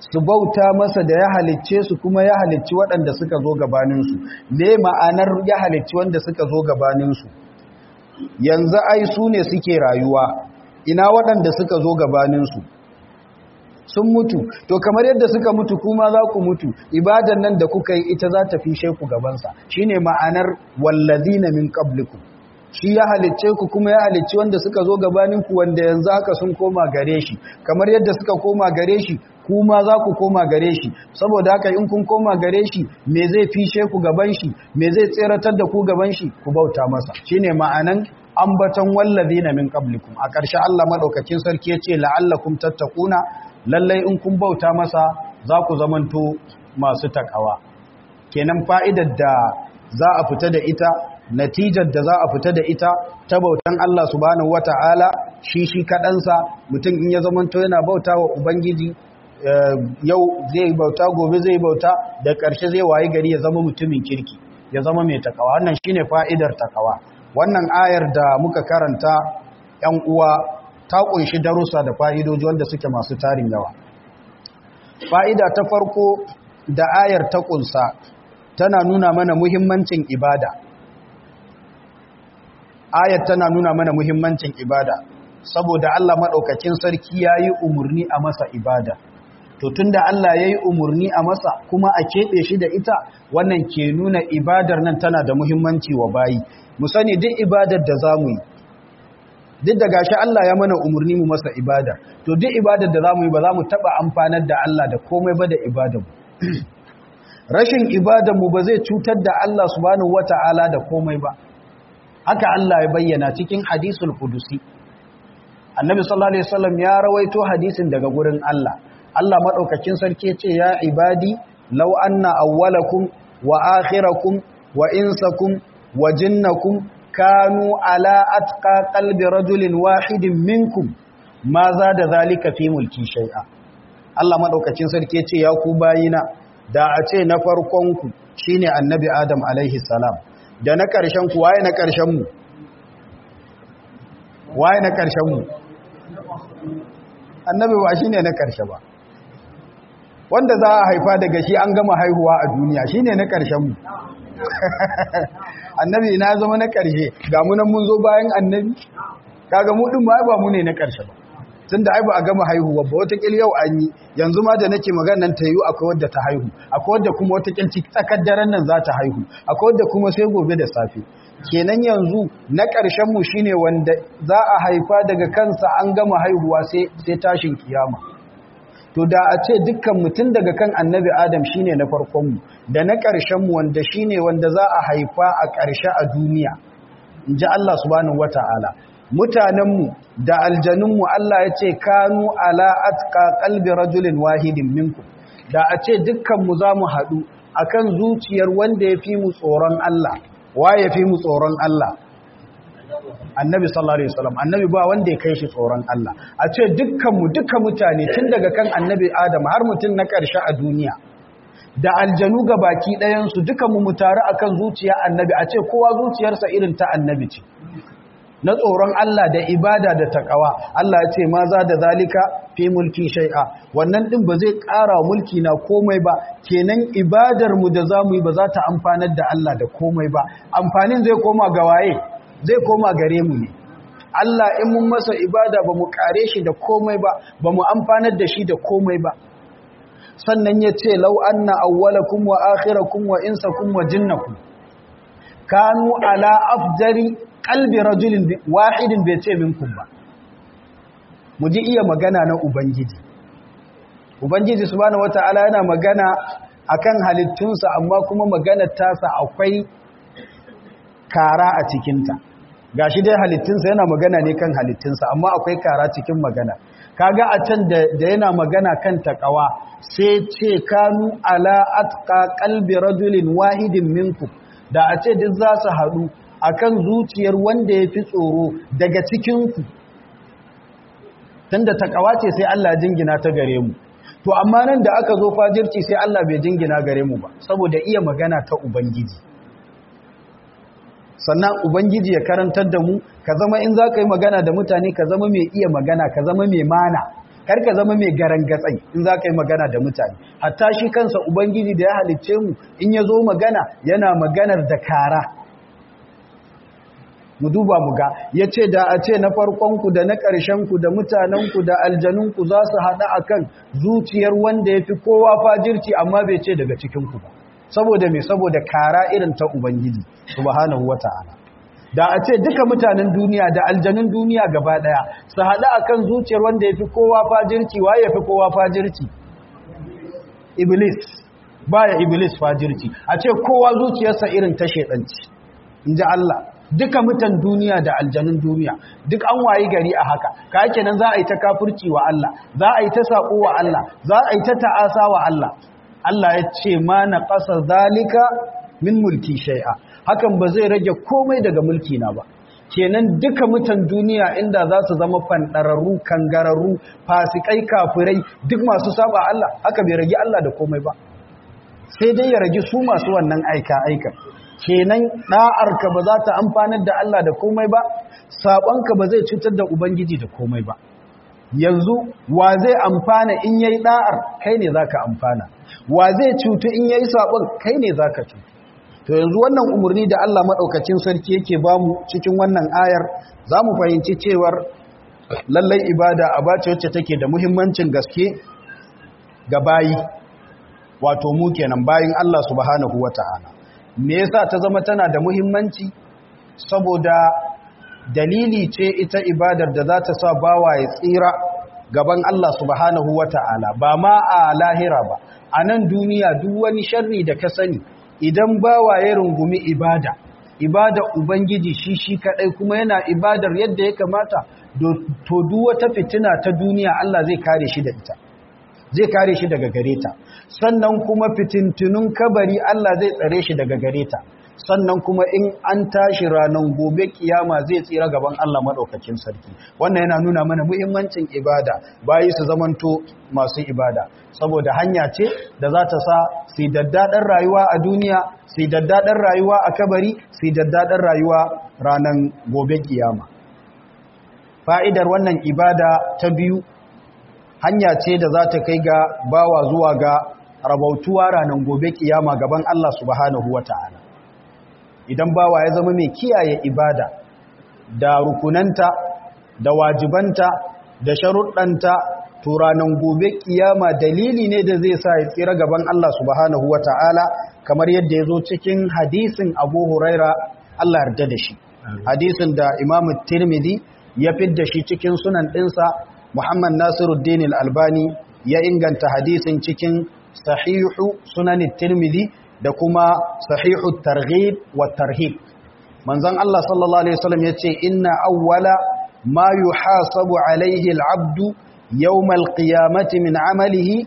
su bauta masa da ya halicce su kuma ya halicci waɗanda suka zo gabaninsu. Me ma'anar ya halicci wanda suka zo gabaninsu? Yanzu ai su ne suke rayuwa, ina waɗanda suka zo gabaninsu sun mutu, to kamar yadda suka mutu kuma za ku mutu, ibadan nan da kuka yi ita za ta fishe ku gabansa. Shine ma'anar wallazina min qablikum, shi ya halicce ku kuma ya halicci wanda suka zo gabaninku, wanda yanzu haka sun koma gare shi, kamar yadda suka koma gare shi kuma za ku koma gare shi. Saboda haka in kun koma gare shi, me zai fishe ku gaban shi, me zai tseratar da ku gaban shi? Ku bauta masa. Shine ma'anan ambaton wallazina min qablikum. A ƙarshe Allah madaukakin sarki ya ce la'allakum tattaquna, lallai in kun bauta masa za ku zamanto masu takawa. Kenan fa'idar da za a fita da ita, natijar da za a fita da ita ta bautan Allah subhanahu wata'ala shi kaɗansa, mutum in ya zamanto yana bauta wa Ubangiji, yau zai bauta, gobe zai bauta, da ƙarshe zai waye gari ya zama mutumin kirki, ya zama mai takawa. Wannan shine fa'idar takawa. Wannan ayar da muka karanta, ‘yan uwa, ta ƙunshi darussa da fa'idoji wanda suke masu tarin yawa. Fa'ida ta farko da ayar ta ƙunsa tana nuna mana muhimmancin ibada. Ayar tana nuna mana muhimmancin ibada, saboda Allah maɗaukakin sarki ya yi umarni a masa ibada. To tunda Allah ya yi umarni a masa kuma a keɓe shi da ita, wannan ke nuna ibadar nan tana da muhimmanci wa bayi. Mu sani duk ibadar da za mu yi, duk da gashi Allah ya mana umarni mu masa ibada, to duk ibadar da za mu yi ba za mu taɓa amfanar da Allah da komai ba da ibadar. Rashin ibadar mu ba zai cutar da Allah subhanahu wata'ala da komai ba. Haka Allah ya bayyana cikin hadisul qudusi. Annabi sallallahu alaihi wasallam ya rawaito hadisin daga gurin Allah. Allah madaukakin sarki ce ya ibadi law anna awwalakum wa akhirakum wa insakum wa jinnakum kanu ala atqa qalbi rajulin wahidin minkum ma zada zalika fi mulki shay'a. Allah madaukakin sarki ce ya ku bayina, da a ce na farkon ku shine annabi Adam alaihi salam, da na karshen ku waye na karshen mu? Waye na karshen mu? Annabi ba shine na karshe ba. Wanda za a haifa daga shi an gama haihuwa a duniya shine na karshen mu. Annabi na zama na karshe, ga mu nan mun zo bayan annabi, kaga mu din ba mu ne na karshe ba, tunda ai ba a gama haihuwa ba. Wata kil yau an yi, yanzu ma da nake magana nan ta yi akwai wadda ta haihu, akwai wadda kuma wata kil tsakar daren nan za ta haihu, akwai wadda kuma sai gobe da safe. Kenan yanzu na ƙarshen mu shine wanda za a haifa daga kansa an gama haihuwa sai tashin kiyama. To da a ce dukkan mutum daga kan annabi Adam shine na farkon mu, da na ƙarshen mu wanda shine wanda za a haifa a ƙarshe a duniya, inji Allah subhanahu wata'ala. Mutanenmu da aljanunmu Allah ya ce kanu ala atqa qalbi rajulin wahidin minkum, da a ce dukkanmu za mu haɗu akan zuciyar wanda ya fi mu tsoron Allah. Wa ya fi mu tsoron Allah? Annabi sallallahu alaihi wasallam. Annabi ba wanda ya kai shi tsoron Allah. A ce dukkanmu, dukkan mutane tun daga kan annabi Adam har mutum na ƙarshe a duniya, da aljanu ga baki ɗayansu dukkanmu mu taru akan zuciya annabi, a ce kowa zuciyarsa irin ta annabi ce, na tsoron Allah da ibada da takawa. Allah ya ce ma za da zalika fi mulki shay'a, wannan din ba zai ƙara mulki na komai ba. Kenan ibadar mu da zamu yi ba za ta amfanar da Allah da komai ba. Amfanin zai koma ga waye? Zai koma gare mu ne. Allah in mun masa ibada ba mu kare shi da komai ba, ba mu amfanar da shi da komai ba. Sannan ya ce law anna awwalakum wa akhirakum wa insakum wa jinnakum kanu ala afjari qalbi rajulin wahidin, bai ce minkum ba. Mu ji iya magana na Ubangiji. Ubangiji subhanahu wata'ala yana magana akan halittunsa, amma kuma maganar tasa akwai kara a cikinta. Gashi dai halittunsa yana magana ne kan halittunsa, amma akwai kara cikin magana. Kaga a can da yana magana kan takawa, sai ce kanu ala atqa qalbi rajulin wahidin minkum, da a ce duk za su haɗu akan zuciyar wanda ya fi tsoro daga cikinku. Tunda takawa ce sai Allah jingina ta gare mu. To amma nan da aka zo fajirci sai Allah bai jingina gare mu ba, saboda iya magana ta Ubangiji. Sannan Ubangiji ya karantar da mu, ka zama in za ka yi magana da mutane ka zama mai iya magana, ka zama mai mana, kar ka zama mai garangatsai in za ka yi magana da mutane. Hatta shi kansa Ubangiji da ya halicce mu in ya zo magana yana maganar da kara. Mu duba mu ga, ya ce da a ce na farkonku da na ƙarshenku da mutanenku da aljanunku za su haɗa a kan zuciyar wanda ya fi kowa fajirci, amma bai ce daga cikinku ba. Saboda me? Saboda kara irin ta Ubangiji subhanahu wa ta'ala. Da a ce duka mutanen duniya da aljanun duniya gaba ɗaya su haɗa a kan zuciyar wanda ya fi kowa fajirci, wa ya fi kowa fajirci? Iblis. Baya Iblis fajirci. A ce kowa zuciyarsa irin ta shaiɗanci, in ji Allah. Duka mutan duniya da aljanun duniya duk an wayi gari a haka, ka kenan za a yi ta kafirci wa Allah, za a yi ta saƙo wa Allah, za a yi ta ta'asa wa Allah. Allah ya ce ma na ƙasa zalika min mulki shai'a, hakan ba zai rage komai daga mulki na ba. Kenan duka mutan duniya inda za su zama fanɗararru, kangararru, fasikai, kafirai, duk masu saba Allah, haka bai rage Allah da komai ba, sai dai ya rage su masu wannan aika-aika. Kenan ɗa'arka ba za ta amfanar da Allah da komai ba, saɓonka ba zai cutar da Ubangiji da komai ba. Yanzu wa zai amfana in yayi ɗa'ar, kai ne za ka amfana, wa zai cutu in yayi saɓon, kai ne za ka cutu. To yanzu wannan umarni da Allah maɗaukacin sarki yake ba mu cikin wannan ayar, za mu fahimci cewar lallai ibada aba ce wacce take da muhimmancin gaske ga bayi, wato mu kenan bayin Allah subhanahu wa ta'ala. Me yasa ta zama tana da muhimmanci? Saboda dalili ce ita ibadar da za ta sa bawa ya tsira gaban Allah subhanahu wata'ala, ba ma a lahira ba, a nan duniya duk wani sharri da ka sani idan bawa ya rungumi ibada Ubangiji shi kadai kuma yana ibadar yadda ya kamata, to duk wata fitina ta duniya Allah zai kare shi da ita, zai kare shi daga gare ta. Sannan kuma fitintunun kabari Allah zai tsare shi daga gare ta. Sannan kuma in an tashi ranar gobe kiyama zai tsira gaban Allah madaukakin sarki. Wannan yana nuna mana muhimmancin ibada, bayi su zamanto masu ibada, saboda hanya ce da za ta sa su daddaɗar rayuwa a duniya, su daddaɗar rayuwa a kabari, su daddaɗar rayuwa ranar gobe kiyama. Fa'idar wannan ibada ta biyu, hanya ce da za ta kai ga bawa zuwa ga rabautuwa ranar gobe kiyama gaban Allah subhanahu wata'ala. Idan bawa ya zama mai kiyaye ibada da rukunanta da wajibanta da sharuɗanta, to ranar gobe kiyama dalili ne da zai sa ya tsira gaban Allah subhanahu wata'ala, kamar yadda ya zo cikin hadisin Abu Huraira Allah yarda da shi, hadisin da Imam Tirmidhi ya fidda shi cikin sunan ɗinsa. Muhammad Nasiruddin Al-Albani ya inganta hadisin cikin sahihu sunan Tirmidhi da kuma sahihu targhib wa tarhib. Manzon Allah sallallahu alaihi wasallam yace inna awwala ma yuhasabu alaihi al-'abdu yawm al-qiyamati min 'amalihi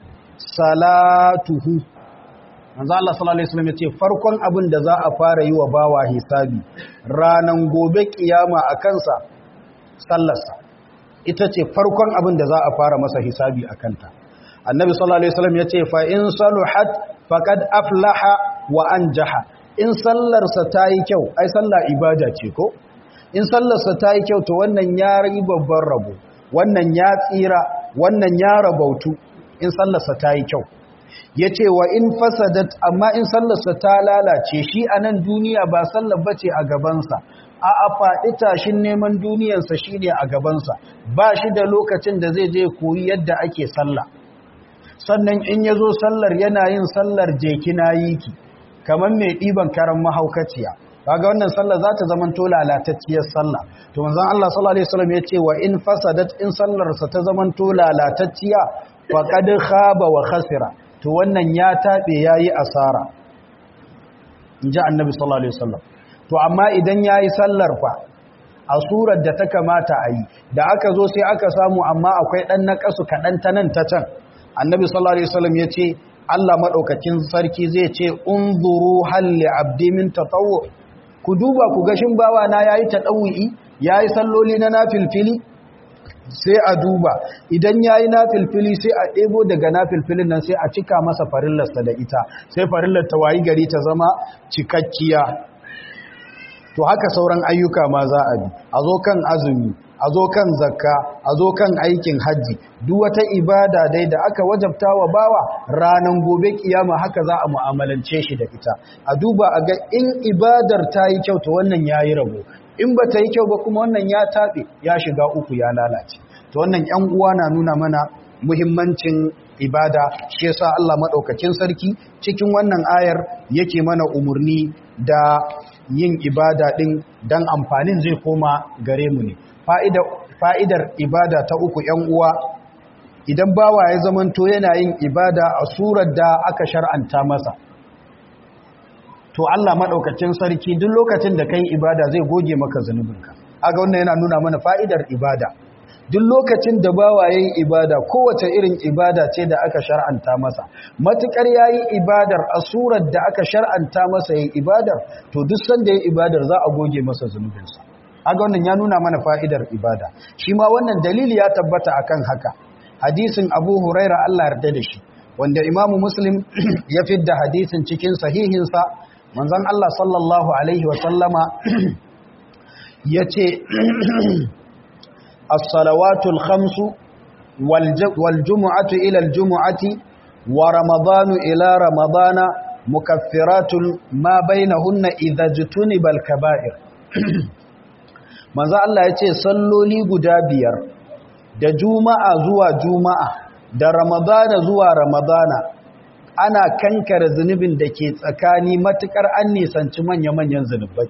salatuhu. Manzon Allah sallallahu alaihi wasallam yace farkon abin da za a fara yi wa bawa hisabi ranan gobe kiyama akan sa sallarsa. Ita ce farkon abin da za a fara masa hisabi a kanta. Annabi sallallahu alaihi wasallam yace fa in saluhat faqad aflaha wa anjaha. In sallarsa ta yi kyau, ai sallah ibada ce ko? In sallarsa ta yi kyau to wannan ya yi babban rabo, wannan ya tsira, wannan ya rabautu in sallarsa ta yi kyau. Yace wa in fasadat, amma in sallarsa ta lalace, shi a nan duniya ba sallar bace a gabansa, a faɗi tashin neman duniyarsa shi ne a gabansa, ba shi da lokacin da zai je koyi yadda ake sallah. Sannan in ya zo sallar yana yin sallar jekina yiki, kamar mai ɗiban karan mahaukaciya, kaga wannan sallar za ta zama to lalatacciyar sallah. To manzon Allah sallallahu alaihi wasallam ya ce wa in fasadat, in sallarsa ta zama to lalatacciya, faqad khaba wa khasira, to wannan ya tabe yayi asara, inji Annabi sallallahu alaihi wasallam. To amma idan ya yi sallar fa a surar da ta kamata a yi, da aka zo sai aka samu amma akwai ɗan naƙasu kaɗan ta nan ta can, Annabi sallallahu alaihi wasallam ya ce Allah maɗaukakin sarki zai ce unzuru halli abdi min tatawwu, ku duba ku gashin bawa na yayi tadawwi, yayi salloli na nafilfili, sai a duba idan yayi nafilfili sai a ɗebo daga nafilfilin nan sai a cika masa farillarsa da ita, sai farillar ta wayi gari ta zama cikakkiya. to haka sauran ayyuka ma za a bi, a zo kan azumi, a zo kan zakka, a zo kan aikin hajji, duk wata ibada dai da aka wajabta wa bawa ranan gobe kiyama haka za a mu'amalance shi da ita. A duba a ga in ibadar ta yi kyau to wannan ya yi rabo, in ba ta yi kyau ba kuma wannan ya taɓe, ya shiga uku, ya lalace. To wannan ‘yan uwa na nuna mana muhimmancin ibada, shi yasa Allah maɗaukakin sarki cikin wannan ayar yake mana umarni da yin ibada ɗin don amfanin zai koma gare mu ne. Fa'idar ibada ta uku ‘yan uwa, idan bawa ya zamanto yana yin ibada a surar da aka shar'anta masa, to Allah maɗaukacin sarki duk lokacin da ka yi ibada zai goge maka zunubinka. Aga wannan yana nuna mana fa'idar ibada. Duk lokacin da bawa ya yi ibada, kowace irin ibada ce da aka shar'anta masa, matuƙar ya yi ibadar a surar da aka shar'anta masa ya yi ibadar, to duk sanda ya yi ibadar za a goge masa zunubinsa. Aga wannan ya nuna mana fa'idar ibada. Shi ma wannan dalili ya tabbata akan haka. Hadisin Abu Huraira Allah yarda da shi, wanda Imamu Muslim ya fidda hadisin cikin sahihinsa, manzon Allah sallallahu alaihi wa sallama yace as-salawatul khamsu wal jumu'atu ila al jumu'ati wa ramadanu ila ramadana mukaffiratun ma bainahunna idza jutuniba al kaba'ir. Manzo Allah yace salloli guda biyar da juma'a zuwa juma'a da ramadana zuwa ramadana ana kankare zunubin da ke tsakani matukar an nisanci manya-manyan zunubai.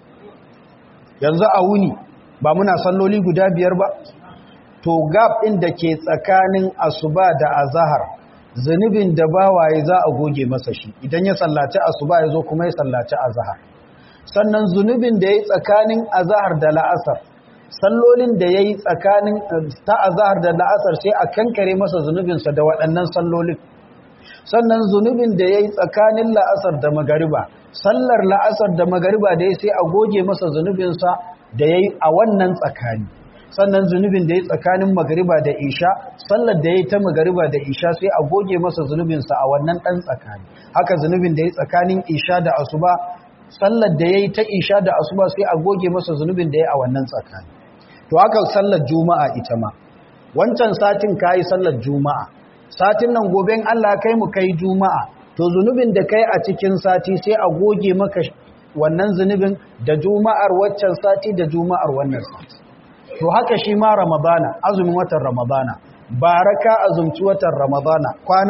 Yanzu a wuni ba muna salloli guda biyar ba, to gab ɗin da ke tsakanin asuba da azahar zunubin da bawaye za a goge masa shi idan ya sallaci asuba ya zo kuma ya sallaci azahar. Sannan zunubin da ya yi tsakanin azahar da la'asar, sallolin da ya yi tsakanin ta azahar da la'asar sai a kankare masa zunubinsa da waɗannan sallolin. Sannan zunubin da ya yi tsakanin la'asar da magariba, sallar la'asar da magariba da ya sai a goge masa zunubinsa da ya yi a wannan tsakani. Sannan zunubin da ya yi tsakanin magariba da isha, sallar da ya yi ta magariba da isha sai a goge masa zunubinsa a wannan ɗan tsakani. Haka zunubin da ya yi tsakanin isha da asuba, sallar da ya yi ta isha da asuba sai a goge masa zunubin da ya yi a wannan tsakani. To haka sallar juma'a ita ma, wancan satin ka yi sallar juma'a, satin nan goben Allah kai mu kai juma'a, to zunubin da kai a cikin sati sai a goge maka wannan zunubin da juma'ar waccan sati da juma'ar wannan sati. To haka shi ma ramadana, azumin watan ramadana, bara ka azumci watan ramadana kwana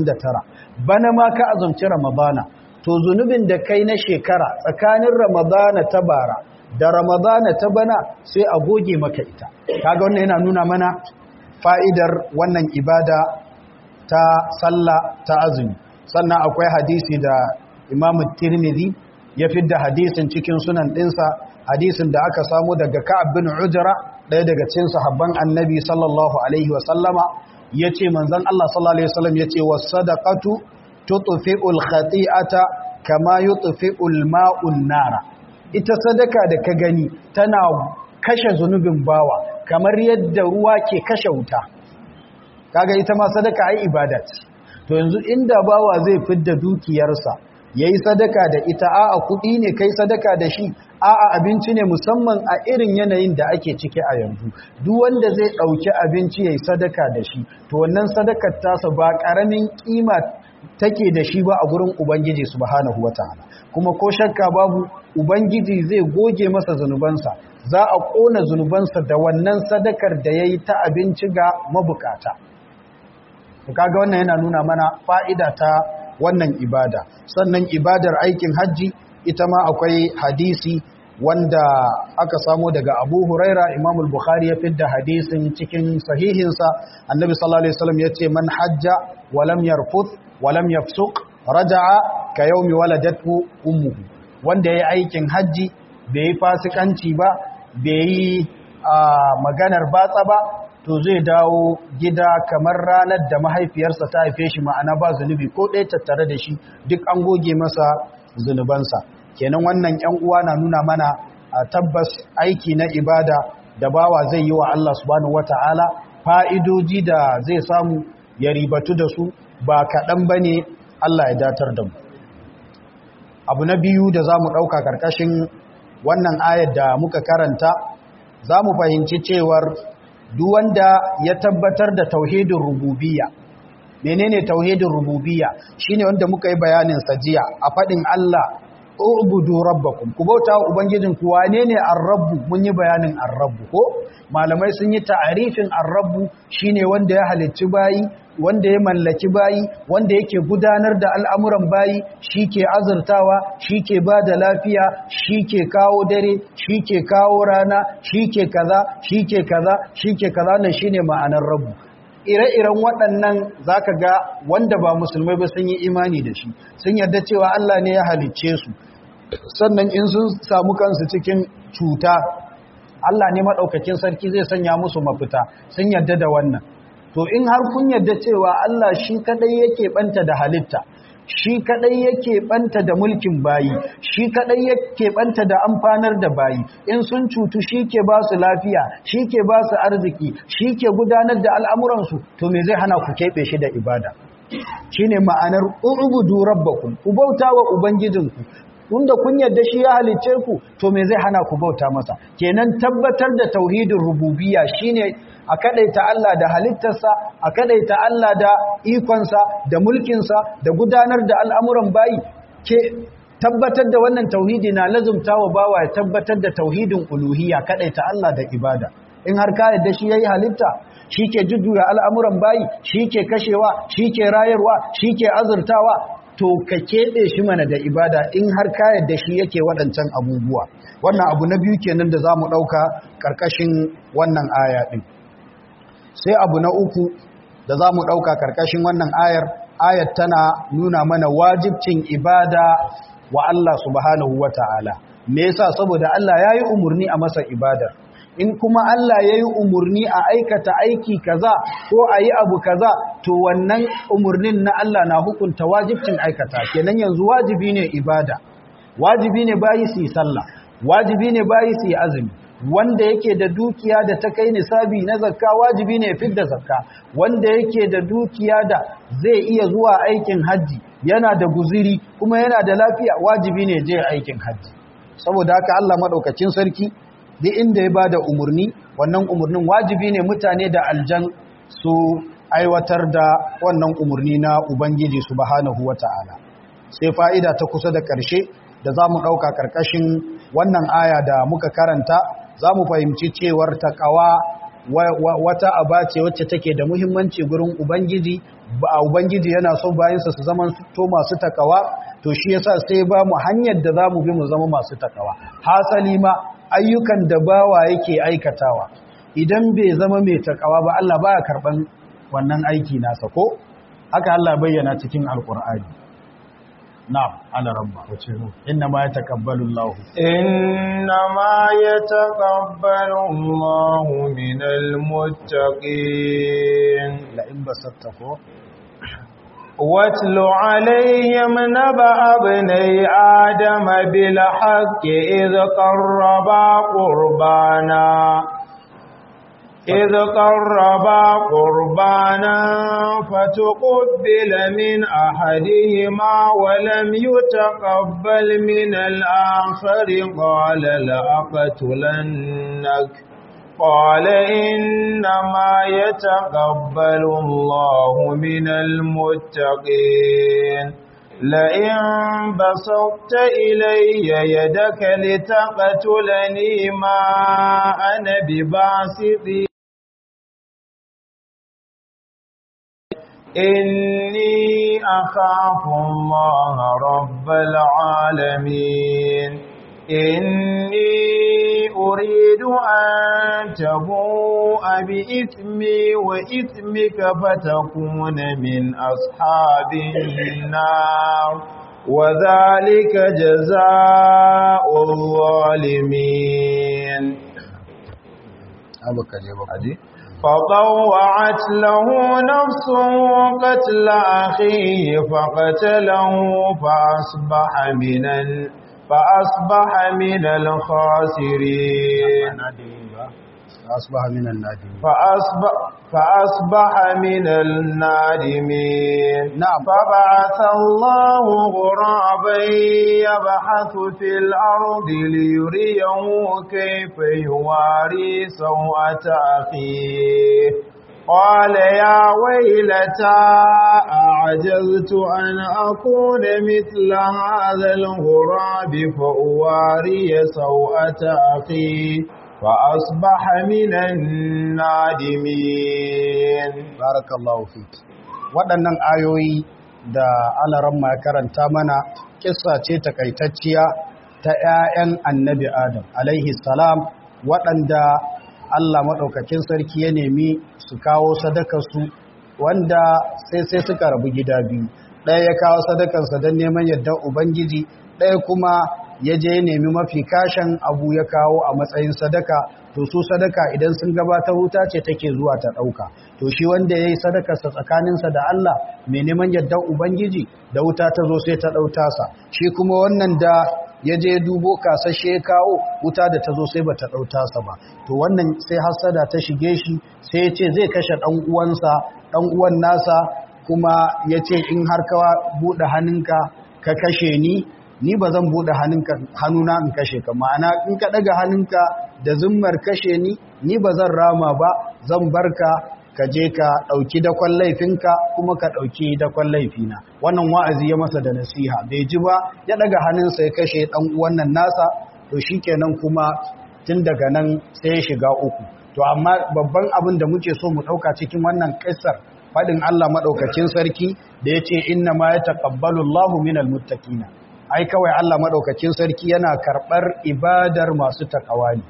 29, bana ma ka azumci ramadana, to zunubin da kai na shekara tsakanin ramadana ta bara da ramadana ta bana sai a goge maka ita. Kaga wannan yana nuna mana fa'idar wannan ibada ta sallah ta azumi. Sannan akwai hadisi da Imam Tirmidhi ya fidda hadisin cikin sunan ɗinsa, hadisin da aka samu daga Ka'ab bin Ujra, ɗaya daga cikin sahabban Annabi sallallahu alaihi wa sallama, yace manzon Allah sallallahu alaihi wasallam yace was-sadaqatu tutfi'ul khati'ata kama yutfi'ul ma'un nara. Ita sadaka da ka gani tana kashe zunubin bawa kamar yadda ruwa ke kashe wuta. Kaga ita ma sadaka ai ibada ce. To yanzu inda bawa zai fidda dukiyarsa yayi sadaka da ita, a'a kuɗi ne kai sadaka da shi, a'a abinci ne, musamman a irin yanayin da ake ciki a yanzu, duk wanda zai ɗauki abinci yayi sadaka da shi, to wannan sadakar tasa ba ƙaramin kima take da shi ba a gurin Ubangiji subhanahu wataala. Kuma ko shakka babu Ubangiji zai goge masa zunubansa, za a ƙona zunubansa da wannan sadakar da yayi ta abinci ga mabukata. Kaga wannan yana nuna mana fa'ida ta wannan ibada. Sannan ibadar aikin hajji ita ma akwai hadisi wanda aka samo daga Abu Huraira, Imam al-Bukhari ya fidda hadisin cikin sahihinsa. Annabi sallallahu alaihi wasallam yace man hajja wa lam yarfuth wa lam yafsuq raja'a ka yawmi waladatu ummuhu. Wanda yayi aikin hajji bai yi fasikanci ba, bai yi maganar batsa ba, to zai dawo gida kamar ranar da mahaifiyarsa ta haife shi, ma'ana ba zunubi ko ɗaya tattare da shi, duk an goge masa zunubansa. Kenan wannan ‘yan uwa na nuna mana a tabbas aiki na ibada da bawa zai yi wa Allah subhanahu wata'ala, fa'idoji da zai samu ya ribatu da su ba kaɗan ba ne. Allah ya datar da mu. Abu na biyu da za mu ɗauka ƙarƙashin wannan ayar da muka karanta za mu fahimci cewar duk wanda ya tabbatar da tauhidin rububiyya. Menene tauhidin rububiyya? Shine wanda muka yi bayanin sa jiya a fadin Allah ubudu rabbakum, ku bauta wa ubangijinku. Wane ne ar-rabbu? Mun yi bayanin ar-rabbu ko malamai sun yi ta'arifin ar-rabbu shine wanda ya halicci bayi, wanda ya mallaki bayi, wanda yake gudanar da al'amuran bayi, shike azurtawa, shike bada lafiya, shike kawo dare, shike kawo rana, shike kaza, shike kaza, shike kaza. Wannan shine ma'anar rabbu. Ire-iren waɗannan zaka ga wanda ba musulmai ba sun yi imani da shi, sun yarda cewa Allah ne ya halicce su, sannan in sun samu kansu cikin cuta Allah ne maɗaukakin sarki zai sanya musu mafita, sun yarda da wannan. To in har kun yarda cewa Allah shi kadai yake banta da halitta, shi kadai yake banta da mulkin bayi, shi kadai yake banta da amfanar da bayi, in sun cutu shi ke ba su lafiya, shi ke ba su arziki, shi ke gudanar da al'amuransu, to me zai hana ku keɓe shi da ibada? Shi ne ma'anar ubudu rabbakum, ku bauta wa ubangijinku. Tunda kun yarda shi ya halicce ku, to me zai hana ku bauta masa? Kenan tabbatar da tauhidin rububiyya shine a kadaita Allah da halittarsa, a kadaita Allah da ikonsa, da mulkinsa, da gudanar da al'amuran bayi. Ke tabbatar da wannan tauhidi na lazumta wa bawa ya tabbatar da tauhidin uluhiyya, kadaita Allah da ibada. In har ka yarda shi yayi halitta, shi ke jujjuya al'amuran bayi, shi ke kashewa, shi ke rayarwa, shi ke azurtawa, to ka keɓe shi mana da ibada in har ka yarda shi yake waɗancan abubuwa. Wannan abu na biyu kenan da za mu ɗauka ƙarƙashin wannan aya ɗin. Sai abu na uku da za mu ɗauka ƙarƙashin wannan ayar tana nuna mana wajibcin ibada wa Allah subhanahu wa ta'ala. Me yasa? Saboda Allah ya yi umarni a masa ibadar. In kuma Allah ya yi umarni a aikata aiki kaza ko a yi abu kaza, to wannan umarnin na Allah na hukunta wajibcin aikata. Kenan yanzu wajibi ne ibada, wajibi ne bayi su yi sallah, wajibi ne bayi su yi azumi. Wanda yake da dukiya da ta kai nisabi na zakka, wajibi ne fidda zakka. Wanda yake da dukiya da zai iya zuwa aikin hajji, yana da guziri kuma yana da lafiya, wajibi ne je aikin hajji. Saboda haka Allah madaukakin sarki duk inda ya bada umurni, wannan umurnin wajibi ne mutane da aljan su aiwatar da wannan umurni na Ubangiji subhanahu wata'ala. Sai fa'ida ta kusa da ƙarshe da za mu ɗauka ƙarƙashin wannan aya da muka karanta, za mu fahimci cewar taƙawa wata aba ce wacce take da muhimmanci gurin Ubangiji. Ubangiji yana son bayansa su zama to masu takawa, to shi yasa sai ba mu hanyar da za mu bi mu zama masu takawa. Hasali ma ayyukan da bawa yake aikatawa, idan bai zama mai takawa ba, Allah baya karban wannan aiki nasa ko? Haka Allah bayyana cikin Alƙur'ani. Na'am, ala rabba wace mu inna ma yataqabbalu Allah minal muttaqin. La in basatta ko واتل عليهم نبأ ابني آدم بالحق إذ قربا قربانا فتقبل من أحدهما ولم يتقبل من الآخر قال لأقتلنك قال إنما يتقبل الله من المتقين لئن بسطت إلي يدك لتقتلني ما أنا بباسط إني أخاف الله رب العالمين إني أريد أن تبوء بإثمي وإثمك فتكون من أصحاب النار وذلك جزاء الظالمين. فطوعت له نفسه قتل أخيه فقتله فأصبح من الخاسرين. asbaha minan nadimin فأصبح من النادمين نعم. فبعث الله غرابا يبحث في الأرض ليريه كيف يواري سوءة أخيه قال يا ويلتى أعجزت أن أكون مثل هذا الغراب فأواري سوءة أخي فأصبح من النادمين. بارك الله فيك. waɗannan ayoyi da alaramma ya karanta mana kissa ce takaitacciya ta 'ya'yan annabi Adam alaihi salam waɗanda Allah maɗaukakin sarki ya nemi su kawo sadakarsu wanda sai suka rabu gida biyu. Ɗaya ya kawo sadakarsa don neman yardar Ubangiji, ɗaya kuma ya je ya nemi mafi kashin abu ya kawo a matsayin sadaka. To su sadaka idan sun gabatar wuta ce take zuwa ta ɗauka. To shi wanda ya yi sadakarsa tsakaninsa da Allah mai neman yardar Ubangiji da wuta ta zo sai ta ɗautasa. Shi kuma wannan da ya je dubo kasashe ya kawo wuta da ta zo sai ba ta ɗautasa ba. To wannan sai hassada ta shige shi sai ya ce zai kashe ɗan uwan nasa kuma ya ce in har ka buɗe hannunka ka kashe ni ba zan buɗe hannuna in kashe ka, ma'ana in ka ɗaga hannunka da zimmar kashe ni ba zan rama ba, zan barka ka je ka ɗauki dakon laifinka kuma ka ɗauki dakon laifina. Wannan wa'azi ya masa da nasiha bai ji ba, ya ɗaga hannunsa ya kashe ɗan uwan nan nasa. To shikenan kuma tun daga nan sai ya shiga uku. To amma babban abin da muke so mu ɗauka cikin wannan ƙissar faɗin Allah maɗaukacin sarki da ya ce inna ma ya taƙabbalu Allahu minal muttaqina. Ai kawai Allah maɗaukacin sarki yana karɓar ibadar masu takawa ne.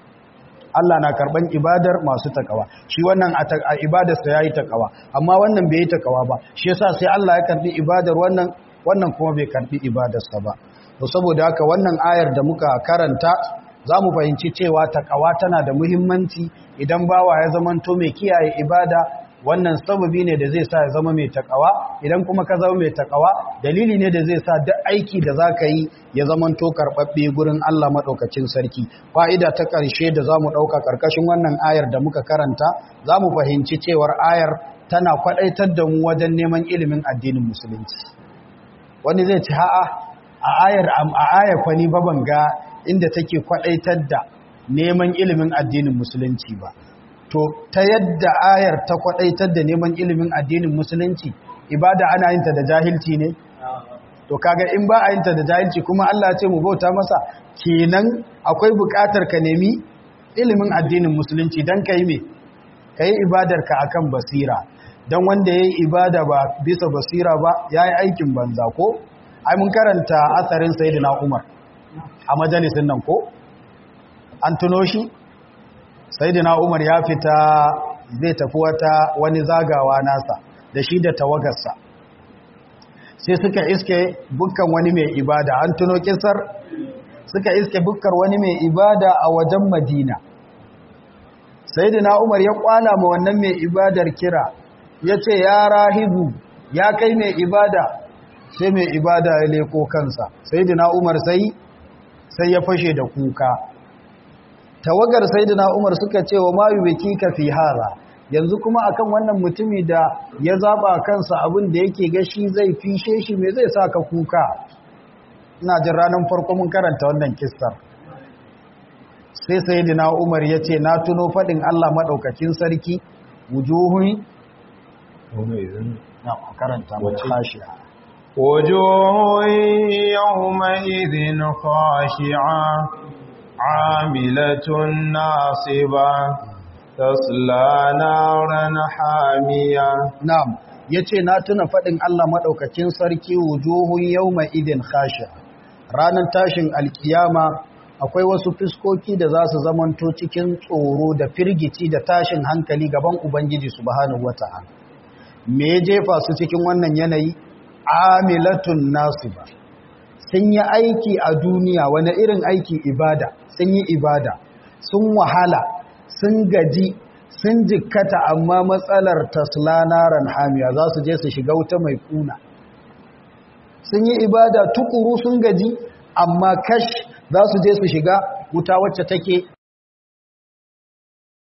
Allah na karɓar ibadar masu takawa. Shi wannan a ibadarsa ya yi takawa, amma wannan bai yi takawa ba. Shi yasa sai Allah ya karɓi ibadar wannan kuma bai karɓi ibadarsa ba. To saboda haka wannan ayar da muka karanta za mu fahimci cewa takawa tana da muhimmanci. Idan bawa ya zamanto mai kiyaye ibada, wannan sababi ne da zai sa ya zama mai takawa. Idan kuma ka zama mai takawa, dalili ne da zai sa duk aiki da za ka yi ya zamanto karɓaɓɓe gurin Allah maɗaukacin sarki. Fa'ida ta ƙarshe da za mu ɗauka ƙarƙashin wannan ayar da muka karanta, za mu fahimci cewar ayar tana kwaɗaitar da mu wajen neman ilimin addinin musulunci. Wani zai ci ha'a a ayar kwani ba ban ga inda take kwaɗaitar da neman ilimin addinin musulunci ba. To ta yadda ayar ta kwadaitar da neman ilimin addinin musulunci, ibada ana yin ta da jahilci ne? To kaga in ba a yin ta da jahilci kuma Allah ce mu bauta masa, kenan akwai bukatar ka nemi ilimin addinin musulunci dan kai me? Kai ibadar ka akan basira. Dan wanda yayi ibada ba bisa basira ba, yayi aikin banza ko? Ai mun karanta asarin Sayyidina Umar a majalisin nan ko? An tuno shi? Sayyidina Umar ya fita zai tafi wani zagawa nasa da shi da tawagarsa. Sai suka iske bukkan wani mai ibada, an tuno kisar? Suka iske bukkar wani mai ibada a wajen Madina. Sayyidina Umar ya kwala ma wannan mai ibadar kira, ya ce ya rahibu, ya kai mai ibada. Sai mai ibada ya leko kansa. Sayyidina Umar sai ya fashe da kuka. Tawagar Sayyidina Umar suka ce wa mayu biki ka fi hara, yanzu kuma akan wannan mutumi da ya zaba kansa abin da yake gashi zai fishe shi, me zai sa ka kuka? Ina jin ranar farko mun karanta wannan kissar. Sai Sayyidina Umar ya ce na tuno faɗin Allah maɗaukakin sarki wujuhun na karanta mace khashi'a wujuhun yawmaidhin khashi'a عاملة ناصبة تصلى نارا حامية. نعم yace na tuna fadin Allah madaukakin sarki wujuhun yawma idin khashi'a. Ranar tashin alkiyama akwai wasu fiskoki da za su zamanto cikin tsoro da firgici da tashin hankali gaban Ubangiji subhanahu wata'ala. Me ya jefa su cikin wannan yanayi? Amilatun nasiba. Sun yi aiki a duniya, wani irin aiki? Ibada. Sun yi ibada, sun wahala, sun gaji, sun jikkata, amma matsalar tasla naran hamiya, za su je su shiga wuta mai kuna. Sun yi ibada tukuru, sun gaji, amma kash za su je su shiga wuta wacce take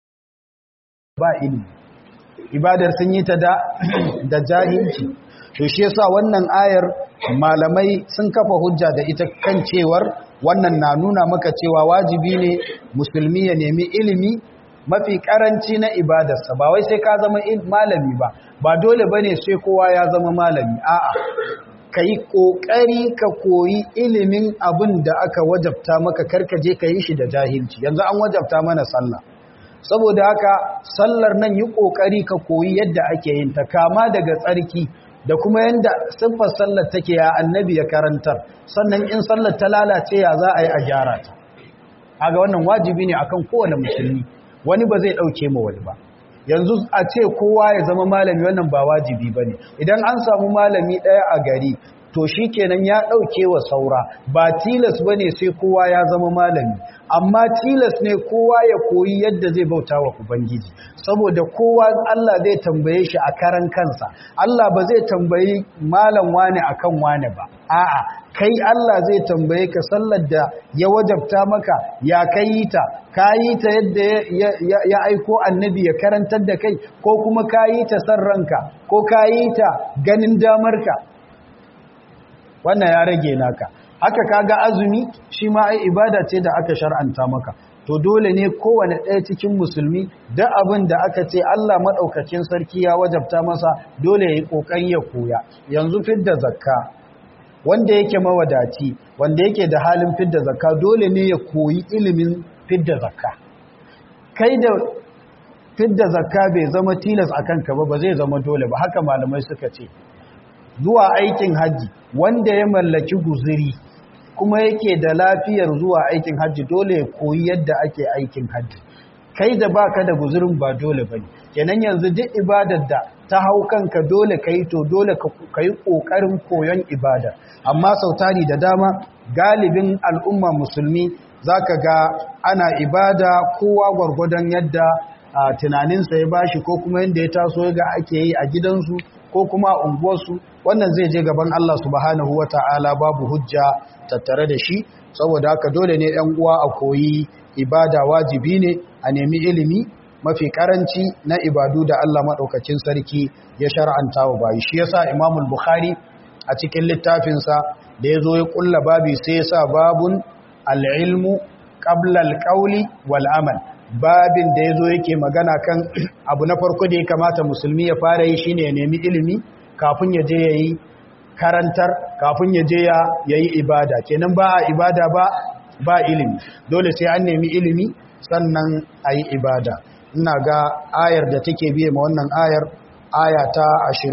ba ilimi ibadar sun yi ta da jahilci to shi yasa wannan ayar malamai sun kafa hujja da ita kan cewar wannan na nuna maka cewa wajibi ne musulmi ya nemi ilimi mafi karanci na ibadarsa ba wai sai ka zama malami ba dole bane sai kowa ya zama malami a'a kai kokari ka koyi ilimin abin da aka wajabta maka karkaje ka yi shi da jahilci yanzu an wajabta mana sallah saboda haka sallar nan yi kokari ka koyi yadda ake yin ta kama daga tsarki da kuma yanda siffar sallar take ya annabi ya karantar sannan in sallar ta lalace ya za a yi a gyara ta kaga wannan wajibi ne akan kowane musulmi wani ba zai dauke ma wani ba yanzu a ce kowa ya zama malami wannan ba wajibi bane idan an samu malami daya a gari to shikenan ya dauke wa saura ba tilas bane sai kowa ya zama malami amma tilas ne kowa ya koyi yadda zai bauta wa ubangiji saboda kowa Allah zai tambaye shi a karan kansa Allah ba zai tambayi malam wane akan wane ba a'a kai Allah zai tambaye ka sallar da ya wajabta maka ya kai ta kayi ta yadda ya aiko annabi ya karantar da kai ko kuma kayi ta san ranka ko kayi ta ganin damarka wannan ya rage naka haka kaga azumi shi ma ai ibada ce da aka shar'anta maka to dole ne kowane ɗaya cikin musulmi da abin da aka ce Allah madaukakin sarki ya wajabta masa dole ya yi kokari ya koya yanzu fidda zakka wanda yake mawadaci wanda yake da halin fidda zakka dole ne ya koyi ilimin fidda zakka kai da fidda zakka bai zama tilas akan ka ba zai zama dole ba haka malamai suka ce zuwa aikin haji wanda ya mallaki guzuri kuma yake da lafiyar zuwa aikin hajji dole ya koyi yadda ake aikin hajji kai da baka da guzurin ba dole bane kenan yanzu duk ibadar da ta hau kanka dole kai to dole ka yi kokarin koyon ibada amma sautari da dama galibin al'umma musulmi zaka ga ana ibada kowa gwargwadon yadda tunaninsa ya bashi ko kuma yadda ya taso ga ake yi a gidansu ko kuma a unguwarsu wannan zai je gaban Allah subhanahu wata'ala babu hujja tattare da shi saboda haka dole ne ɗan uwa a koyi ibada wajibi ne a nemi ilimi mafi karanci na ibadu da Allah madaukakin sarki ya shar'anta wa bayi shi yasa Imam al-Bukhari a cikin littafinsa da yazo ya kulla babi sai yasa babun al-ilmu qabla al-qawli wal amal babin da yazo yake magana kan abu na farko da ya kamata musulmi ya fara yi shine ya nemi ilimi kafin ya je yayi karantar kafin ya je yayi ibada kenan ba a ibada ba ilimi dole sai an nemi ilimi sannan ayi ibada ina ga ayar da take biye ma wannan ayar aya ta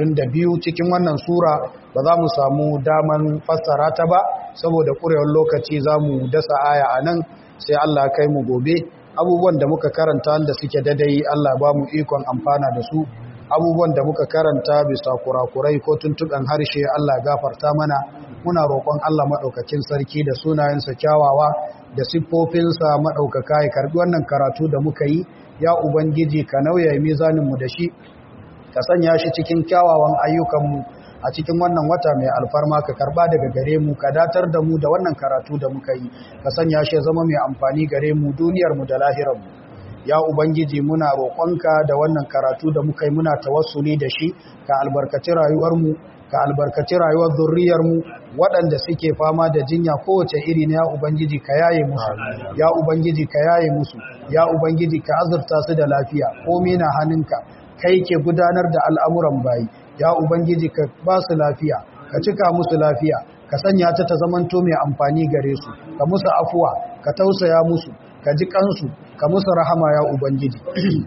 22 cikin wannan sura ba za mu samu daman fassara ta ba saboda kurewar lokaci za mu dasa aya a nan sai Allah kai mu gobe abubuwan da muka karanta wanda suke dadai Allah ba mu ikon amfana da su abubuwan da muka karanta bisa kurakurai ko tuntuɓen harshe Allah gafarta mana muna roƙon Allah maɗaukakin sarki da sunayensa kyawawa da siffofinsa maɗaukaka ya karɓi wannan karatu da muka yi ya ubangiji ka nauya mizaninmu da shi ka sanya shi cikin kyawawan ayyukanmu a cikin wannan wata mai alfarma ka karɓa daga gare mu ka datar da mu da wannan karatu da muka yi ka sanya shi zama mai amfani gare mu duniyarmu da lahirarmu ya ubangiji muna roƙonka da wannan karatu da muka yi muna tawassuli da shi ka albarkaci rayuwarmu ka albarkaci rayuwar zurriyarmu waɗanda suke fama da jinya kowace iri ne ya ubangiji ka yaye musu ya ubangiji ka yaye musu ya ubangiji ka azurta su da lafiya komai na hannunka kai ke gudanar da al'amuran bayi ya ubangiji ka ba su lafiya ka cika musu lafiya ka sanya ta zamanto mai amfani gare su ka musu afuwa ka tausaya musu ka ji kansu ka musu rahama ya ubangiji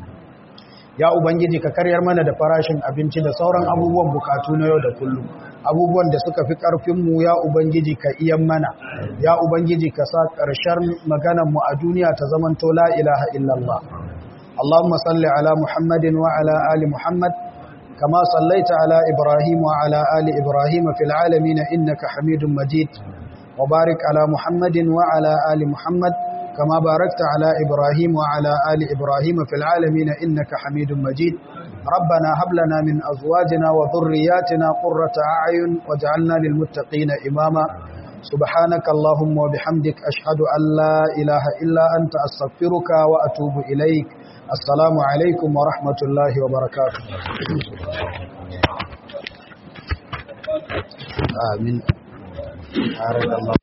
ya ubangiji ka karyar mana da farashin abinci da sauran abubuwan bukatu na yau da kullum abubuwan da suka fi karfinmu ya ubangiji ka iyan mana ya ubangiji ka sa ƙarshen maganarmu a duniya ta zamanto la ilaha illallah Allahumma salli ala Muhammadin wa ala ali Muhammad kama sallaita ala Ibrahim wa ala ali Ibrahim fil alamin innaka Hamidum Majid wa barik ala Muhammadin wa ala ali Muhammad كما باركت على إبراهيم وعلى آل إبراهيم في العالمين إنك حميد مجيد ربنا هب لنا من أزواجنا وذرياتنا قرة أعين واجعلنا للمتقين إماما سبحانك اللهم وبحمدك أشهد أن لا إله إلا أنت أستغفرك وأتوب إليك assalamu alaikum wa rahmatullahi wa barakatuh. Amin.